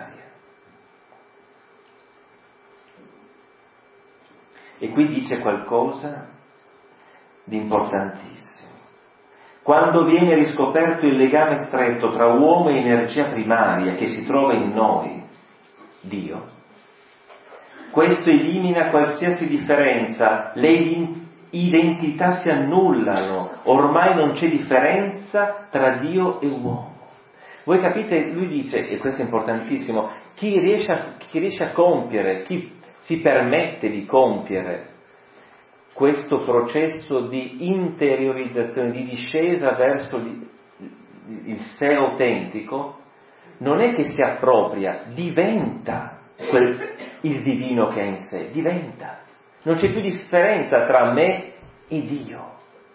E qui dice qualcosa di importantissimo. Quando viene riscoperto il legame stretto tra uomo e energia primaria che si trova in noi, Dio, questo elimina qualsiasi differenza, le identità si annullano, ormai non c'è differenza tra Dio e uomo. Voi capite, lui dice, e questo è importantissimo, chi riesce a compiere, chi si permette di compiere questo processo di interiorizzazione, di discesa verso il sé autentico, non è che si appropria, diventa il divino che è in sé, diventa. Non c'è più differenza tra me e Dio.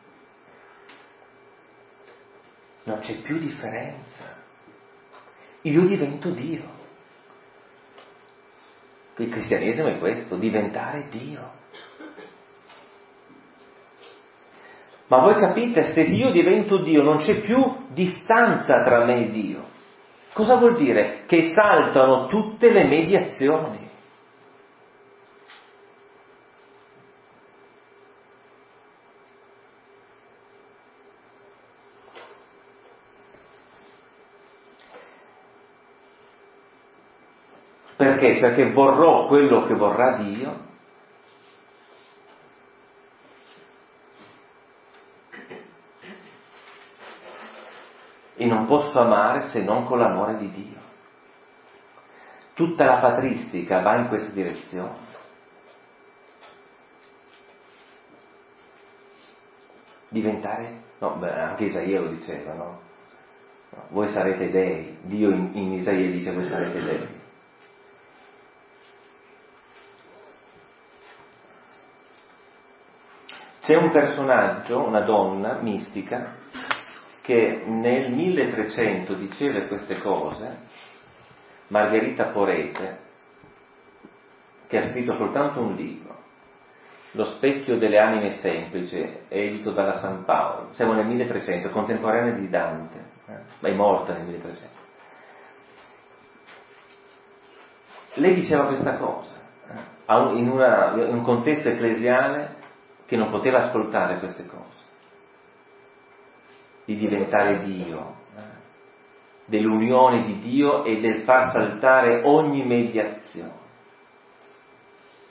Non c'è più differenza. Io divento Dio. Il cristianesimo è questo, diventare Dio. Ma voi capite, se io divento Dio non c'è più distanza tra me e Dio. Cosa vuol dire? Che saltano tutte le mediazioni. Perché? Perché vorrò quello che vorrà Dio e non posso amare se non con l'amore di Dio. Tutta la patristica va in questa direzione. Diventare, anche Isaia lo diceva, no? Voi sarete dei. Dio in Isaia dice voi sarete dei. C'è un personaggio, una donna mistica, che nel 1300 diceva queste cose, Margherita Porete, che ha scritto soltanto un libro, Lo specchio delle anime semplici, edito dalla San Paolo. Siamo nel 1300, contemporanea di Dante, ma è morta nel 1300. Lei diceva questa cosa, in un contesto ecclesiale che non poteva ascoltare queste cose, di diventare Dio, dell'unione di Dio e del far saltare ogni mediazione.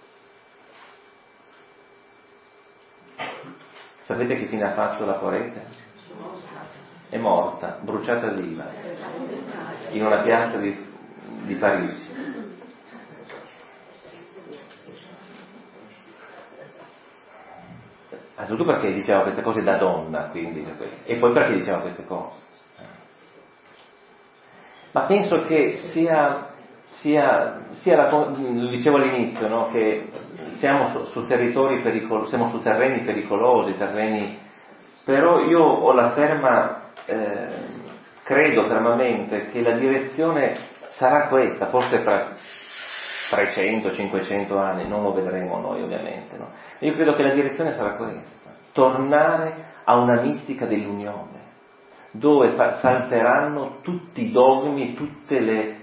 Sapete che fine ha fatto la Porete? È morta, bruciata viva, in una piazza di Parigi. Anzitutto perché diceva queste cose da donna, quindi, e poi perché diceva queste cose. Ma penso che sia lo dicevo all'inizio, no? Che siamo su territori siamo su terreni pericolosi, però io ho credo fermamente che la direzione sarà questa, forse fra 300, 500 anni, non lo vedremo noi ovviamente, no? Io credo che la direzione sarà questa, tornare a una mistica dell'unione, dove salteranno tutti i dogmi, tutte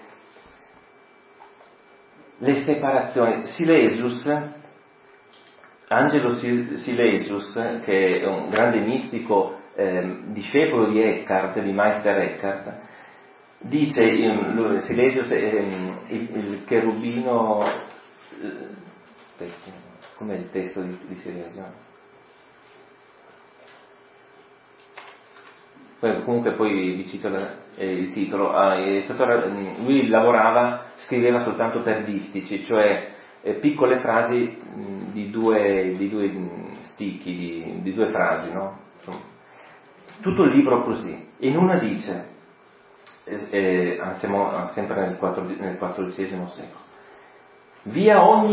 le separazioni. Angelo Silesius, che è un grande mistico, discepolo di Eckhart, di Meister Eckhart, dice, Silesius il cherubino, com'è il testo di Silesius? Comunque poi vi cito il titolo. Lui scriveva soltanto per distici, cioè piccole frasi di due sticchi, di due frasi, no? Tutto il libro così. In una dice, siamo sempre nel XIV secolo, via ogni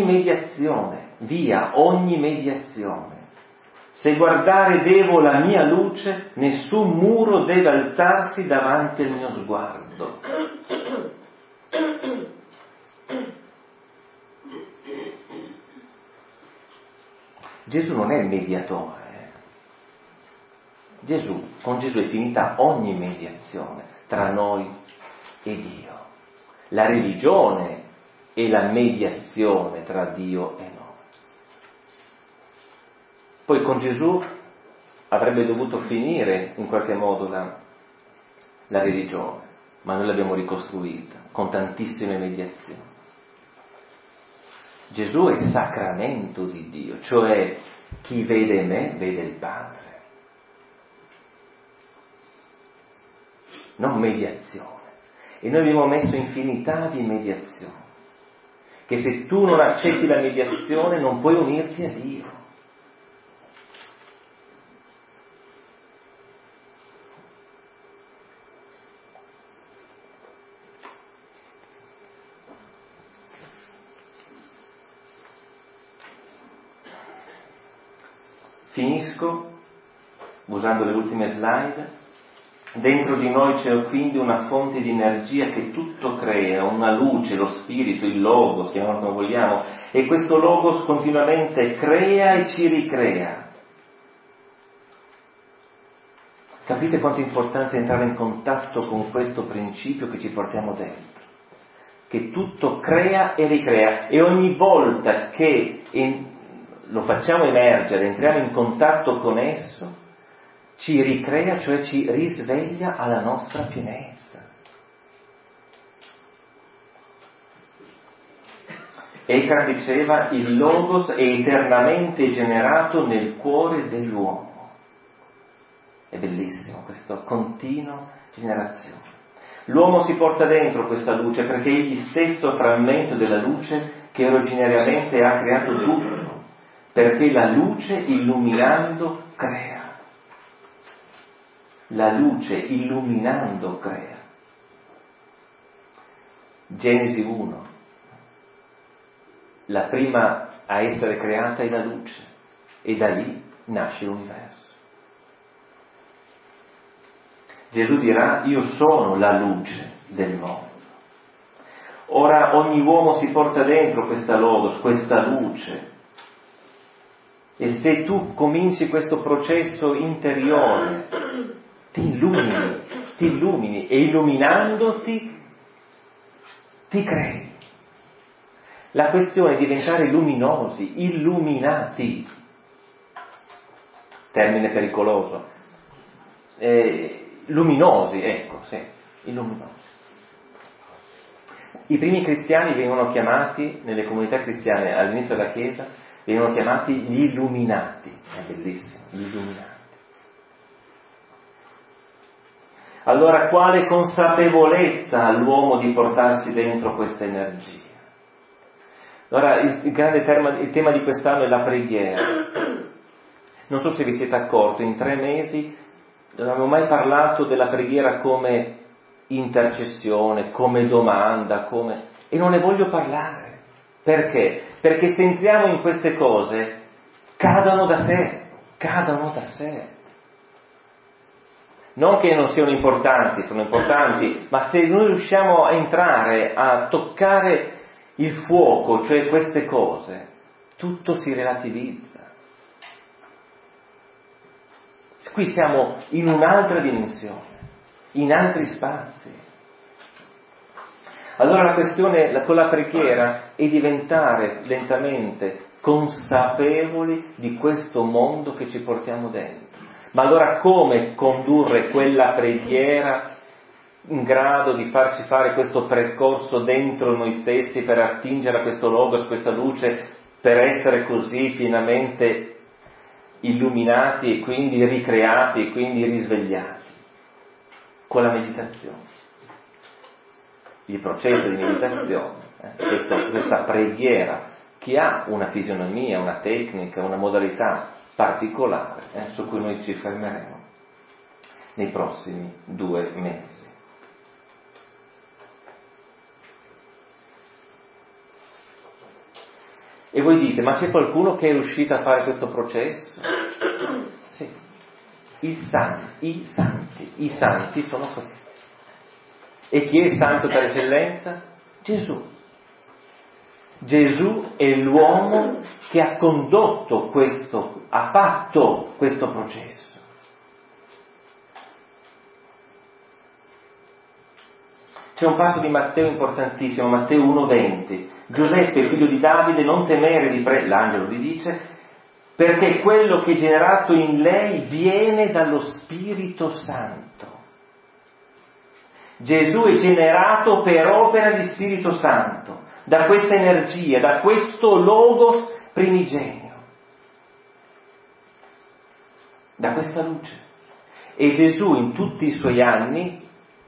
mediazione. Se guardare devo la mia luce, nessun muro deve alzarsi davanti al mio sguardo. Gesù non è il mediatore. Con Gesù è finita ogni mediazione tra noi e Dio. La religione è la mediazione tra Dio e noi. Poi con Gesù avrebbe dovuto finire in qualche modo la religione, ma noi l'abbiamo ricostruita con tantissime mediazioni. Gesù è sacramento di Dio, cioè chi vede me vede il Padre. Non mediazione. E noi abbiamo messo infinità di mediazioni, che se tu non accetti la mediazione non puoi unirti a Dio. Finisco usando le ultime slide. Dentro di noi c'è quindi una fonte di energia che tutto crea, una luce, lo spirito, il logos, chiamiamolo come vogliamo, e questo logos continuamente crea e ci ricrea. Capite quanto è importante entrare in contatto con questo principio che ci portiamo dentro, che tutto crea e ricrea, e ogni volta che lo facciamo emergere, entriamo in contatto con esso, ci ricrea, cioè ci risveglia alla nostra pienezza. Eckhart diceva: il Logos è eternamente generato nel cuore dell'uomo. È bellissimo questo continuo generazione. L'uomo si porta dentro questa luce perché è egli stesso frammento della luce che originariamente ha creato tutto, perché la luce illuminando crea. La luce illuminando crea. Genesi 1. La prima a essere creata è la luce e da lì nasce l'universo. Gesù dirà: io sono la luce del mondo. Ora ogni uomo si porta dentro questa logos, questa luce, e se tu cominci questo processo interiore ti illumini e illuminandoti ti crei. La questione è diventare luminosi, illuminati. Termine pericoloso. Luminosi, ecco, sì, illuminosi. I primi cristiani vengono chiamati, nelle comunità cristiane all'inizio della Chiesa, vengono chiamati gli illuminati, è bellissimo, gli illuminati. Allora quale consapevolezza ha l'uomo di portarsi dentro questa energia? Allora il tema di quest'anno è la preghiera. Non so se vi siete accorti, in 3 mesi non abbiamo mai parlato della preghiera come intercessione, come domanda, e non ne voglio parlare. Perché? Perché se entriamo in queste cose cadono da sé. Non che non siano importanti, sono importanti, ma se noi riusciamo a entrare, a toccare il fuoco, cioè queste cose, tutto si relativizza. Qui siamo in un'altra dimensione, in altri spazi. Allora la questione con la preghiera è diventare lentamente consapevoli di questo mondo che ci portiamo dentro. Ma allora come condurre quella preghiera in grado di farci fare questo percorso dentro noi stessi per attingere a questo logos, questa luce, per essere così pienamente illuminati e quindi ricreati e quindi risvegliati? Con la meditazione. Il processo di meditazione, questa preghiera che ha una fisionomia, una tecnica, una modalità particolare, su cui noi ci fermeremo nei prossimi 2 mesi. E voi dite, ma c'è qualcuno che è riuscito a fare questo processo? Sì. I santi sono questi. E chi è il santo per eccellenza? Gesù. Gesù è l'uomo che ha condotto ha fatto questo processo. C'è un passo di Matteo importantissimo, Matteo 1,20. Giuseppe, figlio di Davide, non temere di l'angelo gli dice, perché quello che è generato in lei viene dallo Spirito Santo. Gesù è generato per opera di Spirito Santo, da questa energia, da questo logos primigenio, da questa luce. E Gesù in tutti i suoi anni,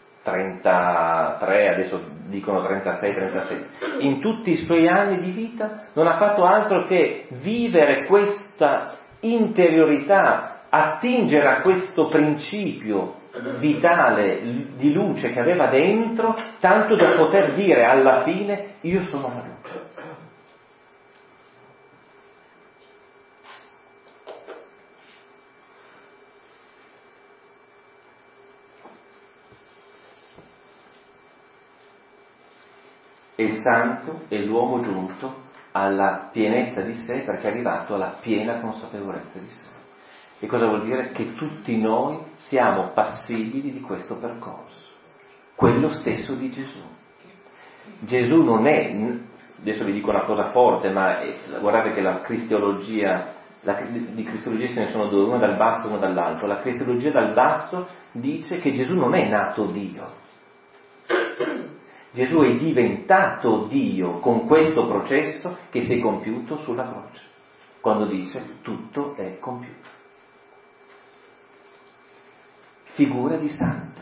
33, adesso dicono 36, 37, in tutti i suoi anni di vita non ha fatto altro che vivere questa interiorità, attingere a questo principio vitale di luce che aveva dentro, tanto da poter dire alla fine: io sono la luce. E il santo è l'uomo giunto alla pienezza di sé perché è arrivato alla piena consapevolezza di sé. E cosa vuol dire? Che tutti noi siamo passibili di questo percorso, quello stesso di Gesù. Gesù non è, adesso vi dico una cosa forte, ma guardate che la cristologia, di cristologia se ne sono 2, una dal basso e una dall'alto. La cristologia dal basso dice che Gesù non è nato Dio. Gesù è diventato Dio con questo processo che si è compiuto sulla croce, quando dice tutto è compiuto. Figura di santo,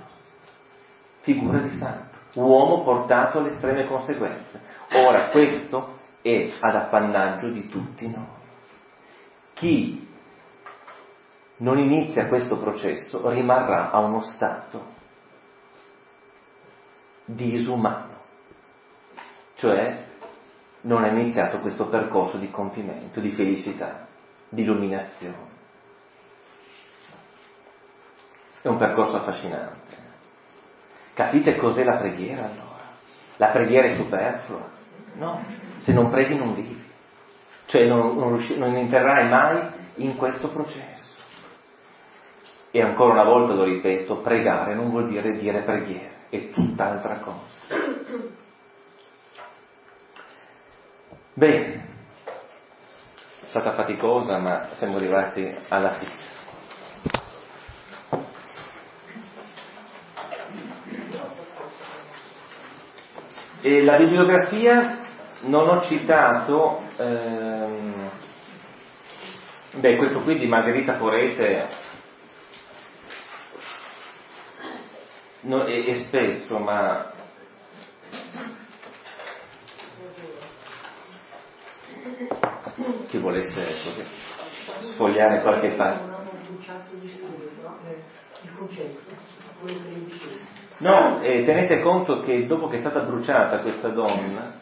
uomo portato alle estreme conseguenze. Ora questo è ad appannaggio di tutti noi. Chi non inizia questo processo rimarrà a uno stato disumano, cioè non ha iniziato questo percorso di compimento, di felicità, di illuminazione. È un percorso affascinante. Capite cos'è la preghiera allora? La preghiera è superflua? No, se non preghi non vivi, cioè non entrerai mai in questo processo. E ancora una volta lo ripeto, pregare non vuol dire preghiera, è tutt'altra cosa. Bene, è stata faticosa, ma siamo arrivati alla fine. E la bibliografia non ho citato Beh, questo qui di Margherita Porete è spesso, ma chi volesse così sfogliare qualche pagina. No, tenete conto che dopo che è stata bruciata questa donna,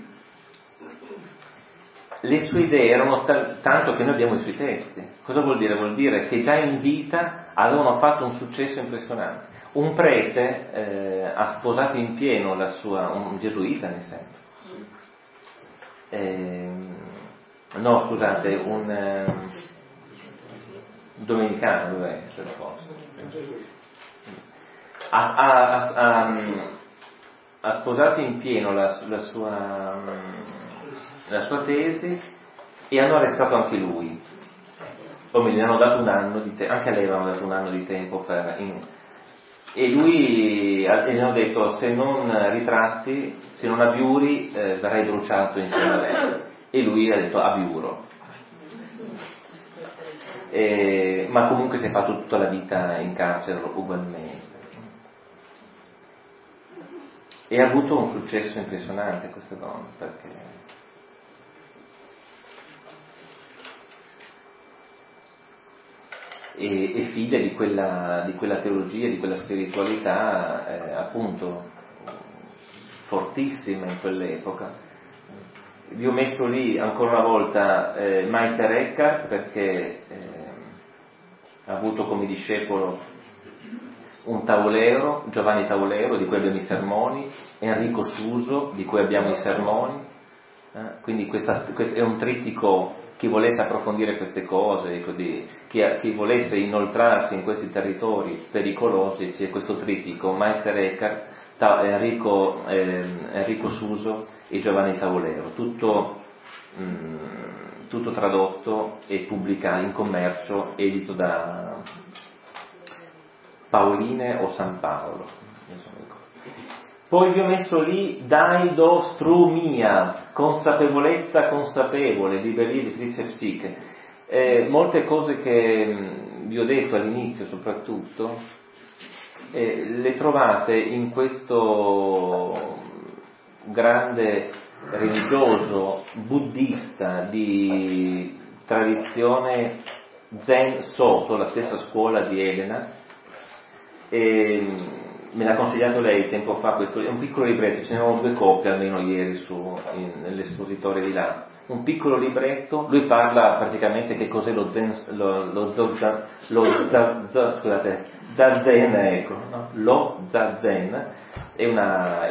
le sue idee erano tanto che noi abbiamo i suoi testi. Cosa vuol dire? Vuol dire che già in vita avevano fatto un successo impressionante. Un prete ha sposato in pieno un gesuita, mi sembra. No, scusate, un domenicano doveva essere forse. Ha sposato in pieno la sua tesi e hanno arrestato anche lui. O meglio, gli hanno dato un anno di tempo, anche a lei avevano dato un anno di tempo e lui gli hanno detto: se non ritratti, se non abiuri, verrai bruciato insieme a lei. E lui ha detto: abiuro. Ma comunque si è fatto tutta la vita in carcere ugualmente. E ha avuto un successo impressionante questa donna, perché è figlia di quella teologia, di quella spiritualità appunto fortissima in quell'epoca. Vi ho messo lì ancora una volta Meister Eckhart, perché ha avuto come discepolo un Taulero, Giovanni Taulero, di cui abbiamo i sermoni, Enrico Suso, di cui abbiamo i sermoni, quindi questo è un trittico. Chi volesse approfondire queste cose, chi volesse inoltrarsi in questi territori pericolosi, c'è questo trittico: Meister Eckhart, Enrico Suso e Giovanni Taulero, tutto tradotto e pubblicato in commercio, edito da Pauline o San Paolo. Poi vi ho messo lì Daidostrumia, consapevolezza consapevole, libreria editrice Psiche. Molte cose che vi ho detto all'inizio soprattutto, le trovate in questo grande religioso buddista di tradizione Zen Soto, la stessa scuola di Elena. Me l'ha consigliato lei tempo fa, questo è un piccolo libretto, ce ne avevo 2 copie almeno ieri nell'espositore di là, un piccolo libretto. Lui parla praticamente che cos'è lo zazen, ecco, no? Lo zazen è la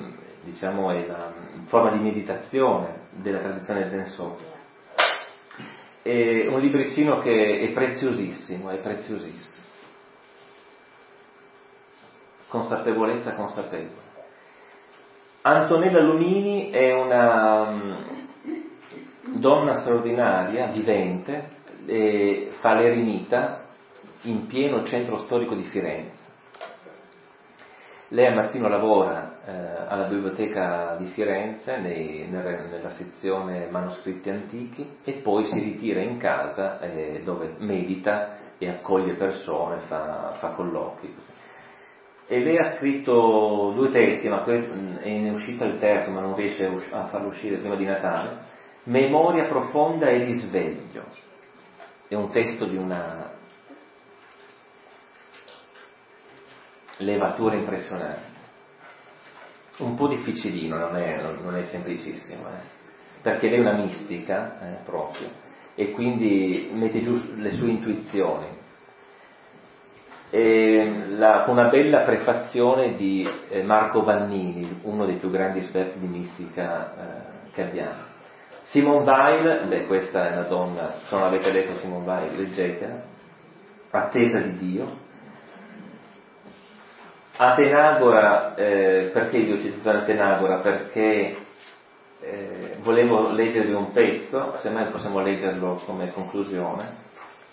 forma di meditazione della tradizione Zen Soto. È un libricino che è preziosissimo. Consapevolezza consapevole. Antonella Lumini è una donna straordinaria, vivente, fa l'eremita in pieno centro storico di Firenze. Lei al mattino lavora alla biblioteca di Firenze nella sezione manoscritti antichi e poi si ritira in casa dove medita e accoglie persone, fa colloqui. E lei ha scritto 2 testi, ma ne è uscito il terzo, ma non riesce a farlo uscire prima di Natale. Memoria profonda e risveglio. È un testo di una levatura impressionante. Un po' difficilino, non è semplicissimo, perché lei è una mistica proprio, e quindi mette giù le sue intuizioni. Con una bella prefazione di Marco Vannini, uno dei più grandi esperti di mistica che abbiamo. Simone Weil, questa è una donna, se non avete letto Simone Weil, leggetela, attesa di Dio. Atenagora, perché io ho citato Atenagora? Perché volevo leggervi un pezzo, semmai possiamo leggerlo come conclusione.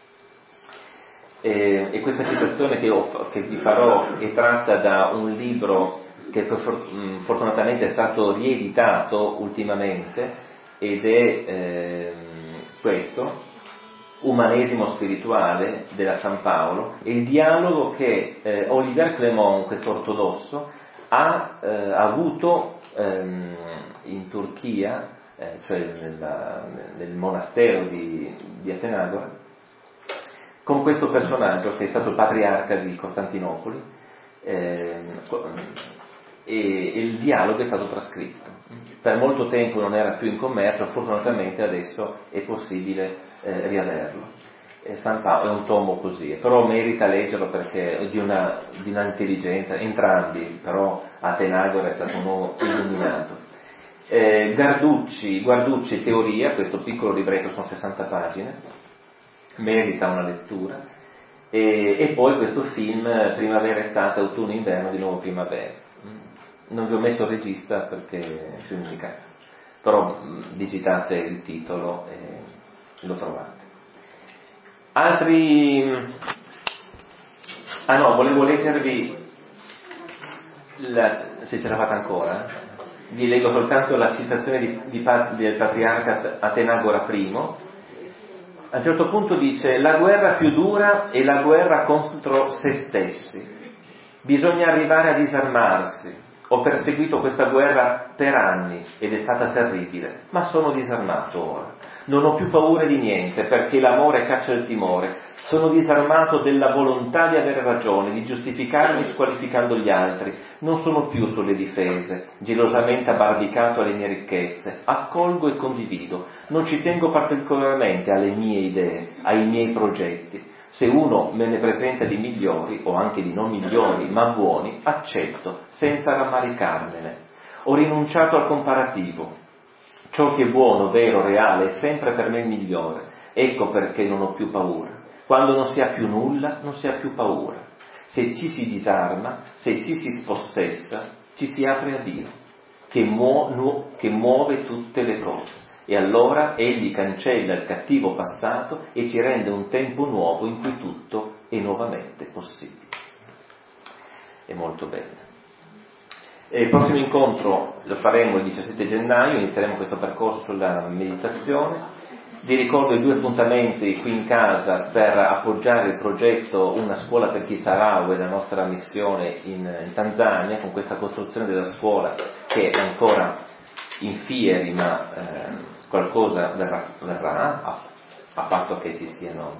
E questa citazione che vi farò è tratta da un libro che fortunatamente è stato rieditato ultimamente, ed è questo, umanesimo spirituale della San Paolo e il dialogo che Olivier Clément, questo ortodosso, ha avuto in Turchia, cioè nel monastero di Atenagora, con questo personaggio che è stato il patriarca di Costantinopoli, e il dialogo è stato trascritto. Per molto tempo non era più in commercio, fortunatamente adesso è possibile riaverlo. San Paolo è un tomo così, però merita leggerlo perché è di una intelligenza, entrambi, però Atenagora è stato un uomo illuminato. Guarducci Teoria, questo piccolo libretto, sono 60 pagine, merita una lettura, e poi questo film Primavera, estate, autunno, inverno, di nuovo primavera. Non vi ho messo il regista perché è più indicato, però digitate il titolo e lo trovate. Volevo leggervi se ce la fate ancora, vi leggo soltanto la citazione del patriarca Atenagora I. A un certo punto dice: la guerra più dura è la guerra contro se stessi, bisogna arrivare a disarmarsi. Ho perseguito questa guerra per anni ed è stata terribile, ma sono disarmato ora. Non ho più paura di niente perché l'amore caccia il timore. Sono disarmato della volontà di avere ragione, di giustificarmi squalificando gli altri. Non sono più sulle difese, gelosamente abbarbicato alle mie ricchezze. Accolgo e condivido. Non ci tengo particolarmente alle mie idee, ai miei progetti. Se uno me ne presenta di migliori, o anche di non migliori, ma buoni, accetto, senza rammaricarmene. Ho rinunciato al comparativo. Ciò che è buono, vero, reale, è sempre per me il migliore. Ecco perché non ho più paura. Quando non si ha più nulla, non si ha più paura. Se ci si disarma, se ci si spossessa, ci si apre a Dio, che muove tutte le cose. E allora egli cancella il cattivo passato e ci rende un tempo nuovo in cui tutto è nuovamente possibile. È molto bello. E il prossimo incontro lo faremo il 17 gennaio, inizieremo questo percorso sulla meditazione. Vi ricordo i 2 appuntamenti qui in casa per appoggiare il progetto Una scuola per chi Sahrawi, la nostra missione in Tanzania, con questa costruzione della scuola che è ancora in fieri, ma qualcosa verrà, a patto che ci siano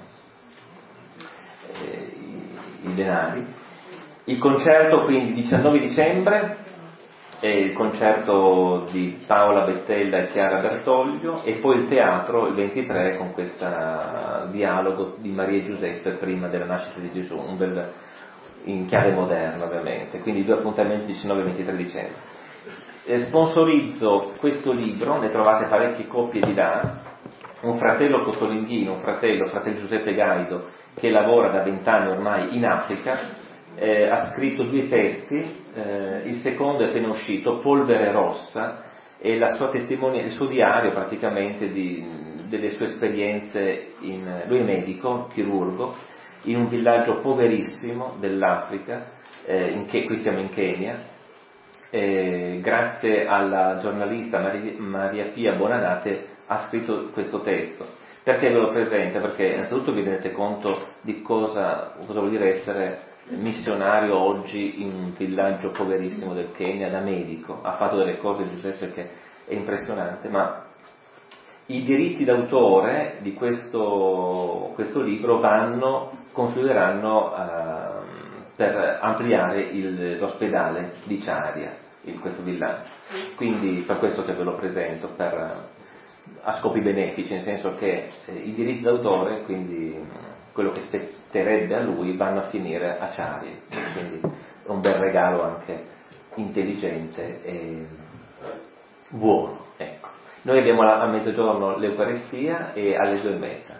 i denari. Il concerto quindi 19 dicembre, il concerto di Paola Bettella e Chiara Bertoglio, e poi il teatro il 23 con questo dialogo di Maria e Giuseppe prima della nascita di Gesù, in chiave moderna ovviamente, quindi 2 appuntamenti 19 e 23 dicembre. Sponsorizzo questo libro, ne trovate parecchie copie di là. Un fratello cotolinghino, fratello Giuseppe Gaido, che lavora da 20 anni ormai in Africa, ha scritto 2 testi, il secondo è appena uscito, Polvere rossa, e la sua il suo diario praticamente delle sue esperienze. Lui è medico, chirurgo, in un villaggio poverissimo dell'Africa, qui siamo in Kenya. Grazie alla giornalista Maria Pia Bonanate ha scritto questo testo. Perché ve lo presento? Perché innanzitutto vi rendete conto di cosa vuol dire essere missionario oggi in un villaggio poverissimo del Kenya da medico. Ha fatto delle cose, Giuseppe, che è impressionante, ma i diritti d'autore di questo libro confluiranno per ampliare l'ospedale di Ciaria, questo villaggio. Quindi per questo che ve lo presento, a scopi benefici, nel senso che i diritti d'autore, quindi quello che spetterebbe a lui, vanno a finire a Ciaria. Quindi è un bel regalo anche intelligente e buono. Ecco. Noi abbiamo a mezzogiorno l'Eucaristia e alle 2:30.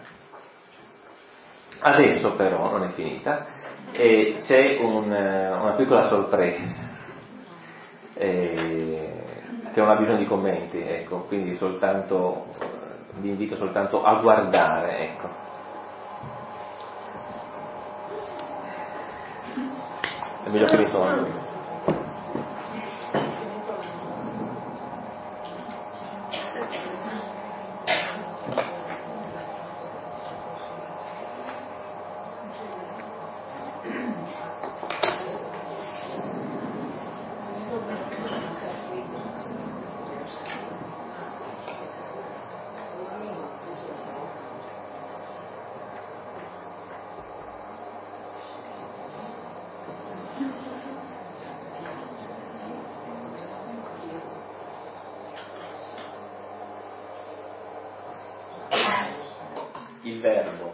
Adesso però non è finita e c'è una piccola sorpresa che non ha bisogno di commenti, ecco, quindi vi invito soltanto a guardare, ecco. È meglio che mi tolgo. il Verbo.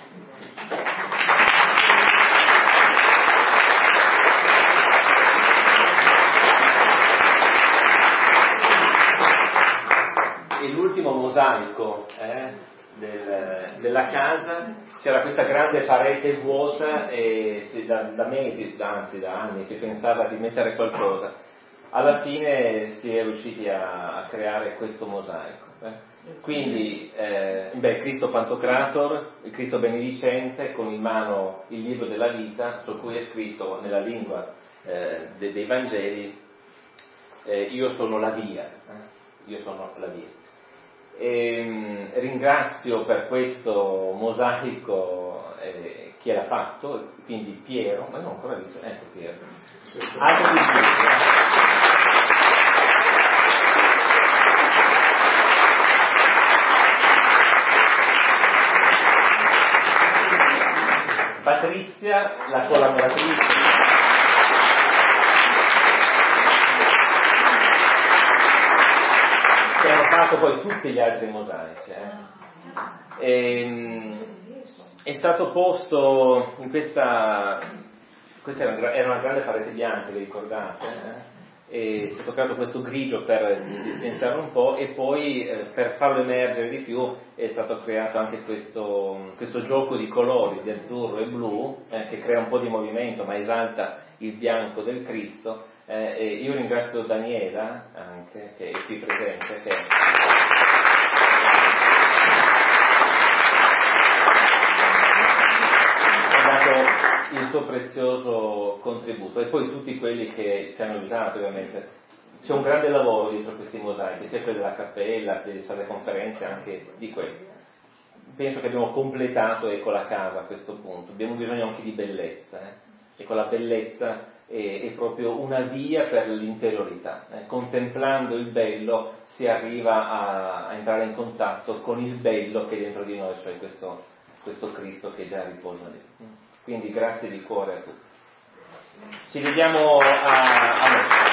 E l'ultimo mosaico della casa, c'era questa grande parete vuota e da mesi, anzi da anni, si pensava di mettere qualcosa. Alla fine si è riusciti a creare questo mosaico. Quindi Cristo Pantocrator, il Cristo benedicente, con in mano il libro della vita, su cui è scritto nella lingua dei Vangeli, io sono la via. Io sono la via. Ringrazio per questo mosaico chi l'ha fatto, quindi Piero, ma non ancora visto, ecco Piero. Patrizia, la collaboratrice. Che hanno fatto poi tutti gli altri mosaici. È stato posto in questa era una grande parete bianca, vi ricordate? È stato creato questo grigio per dispensarlo un po', e poi per farlo emergere di più è stato creato anche questo gioco di colori, di azzurro e blu, che crea un po' di movimento ma esalta il bianco del Cristo. E io ringrazio Daniela anche, che è qui presente, che ha dato il suo prezioso contributo, e poi tutti quelli che ci hanno aiutato. Ovviamente c'è un grande lavoro dietro questi mosaici, sia quello della cappella, delle sale conferenze, anche di questo. Penso che abbiamo completato la casa a questo punto. Abbiamo bisogno anche di bellezza, e con la bellezza è proprio una via per l'interiorità. Contemplando il bello si arriva a entrare in contatto con il bello che è dentro di noi, cioè questo Cristo che già riposa lì. Quindi grazie di cuore a tutti. Ci vediamo a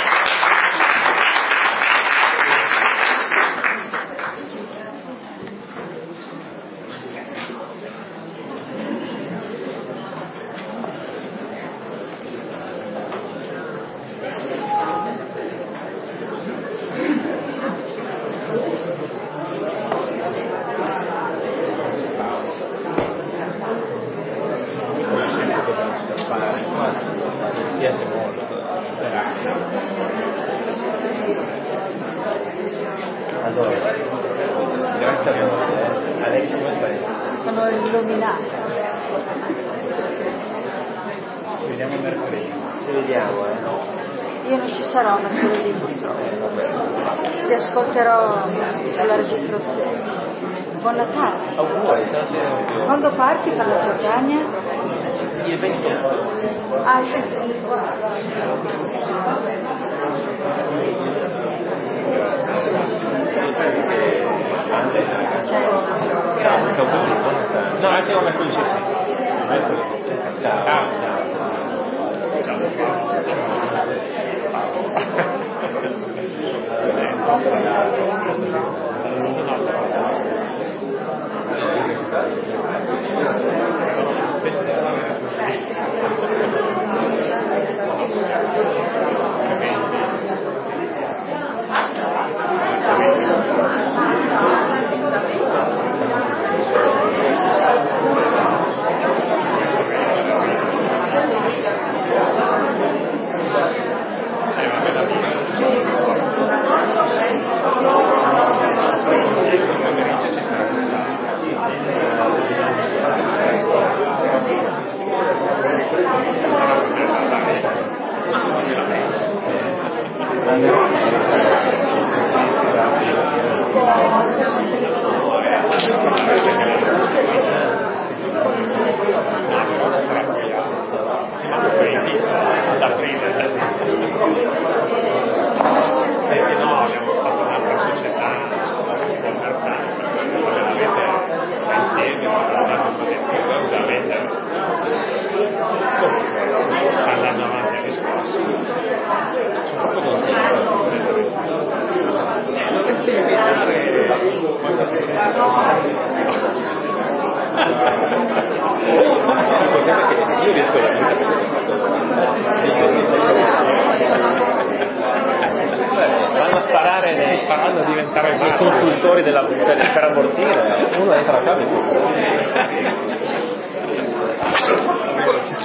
sono illuminati. Ci vediamo mercoledì. Ci vediamo, Io non ci sarò mercoledì purtroppo. Ti ascolterò sulla registrazione. Buon Natale. Auguri, non c'è più. Quando parti per la Giordania? Il 28. Ah, il 24. No, anche come mercoledì, sì. Ciao. Dovresti invitare vanno a diventare i consultori per abortire, uno entra a casa e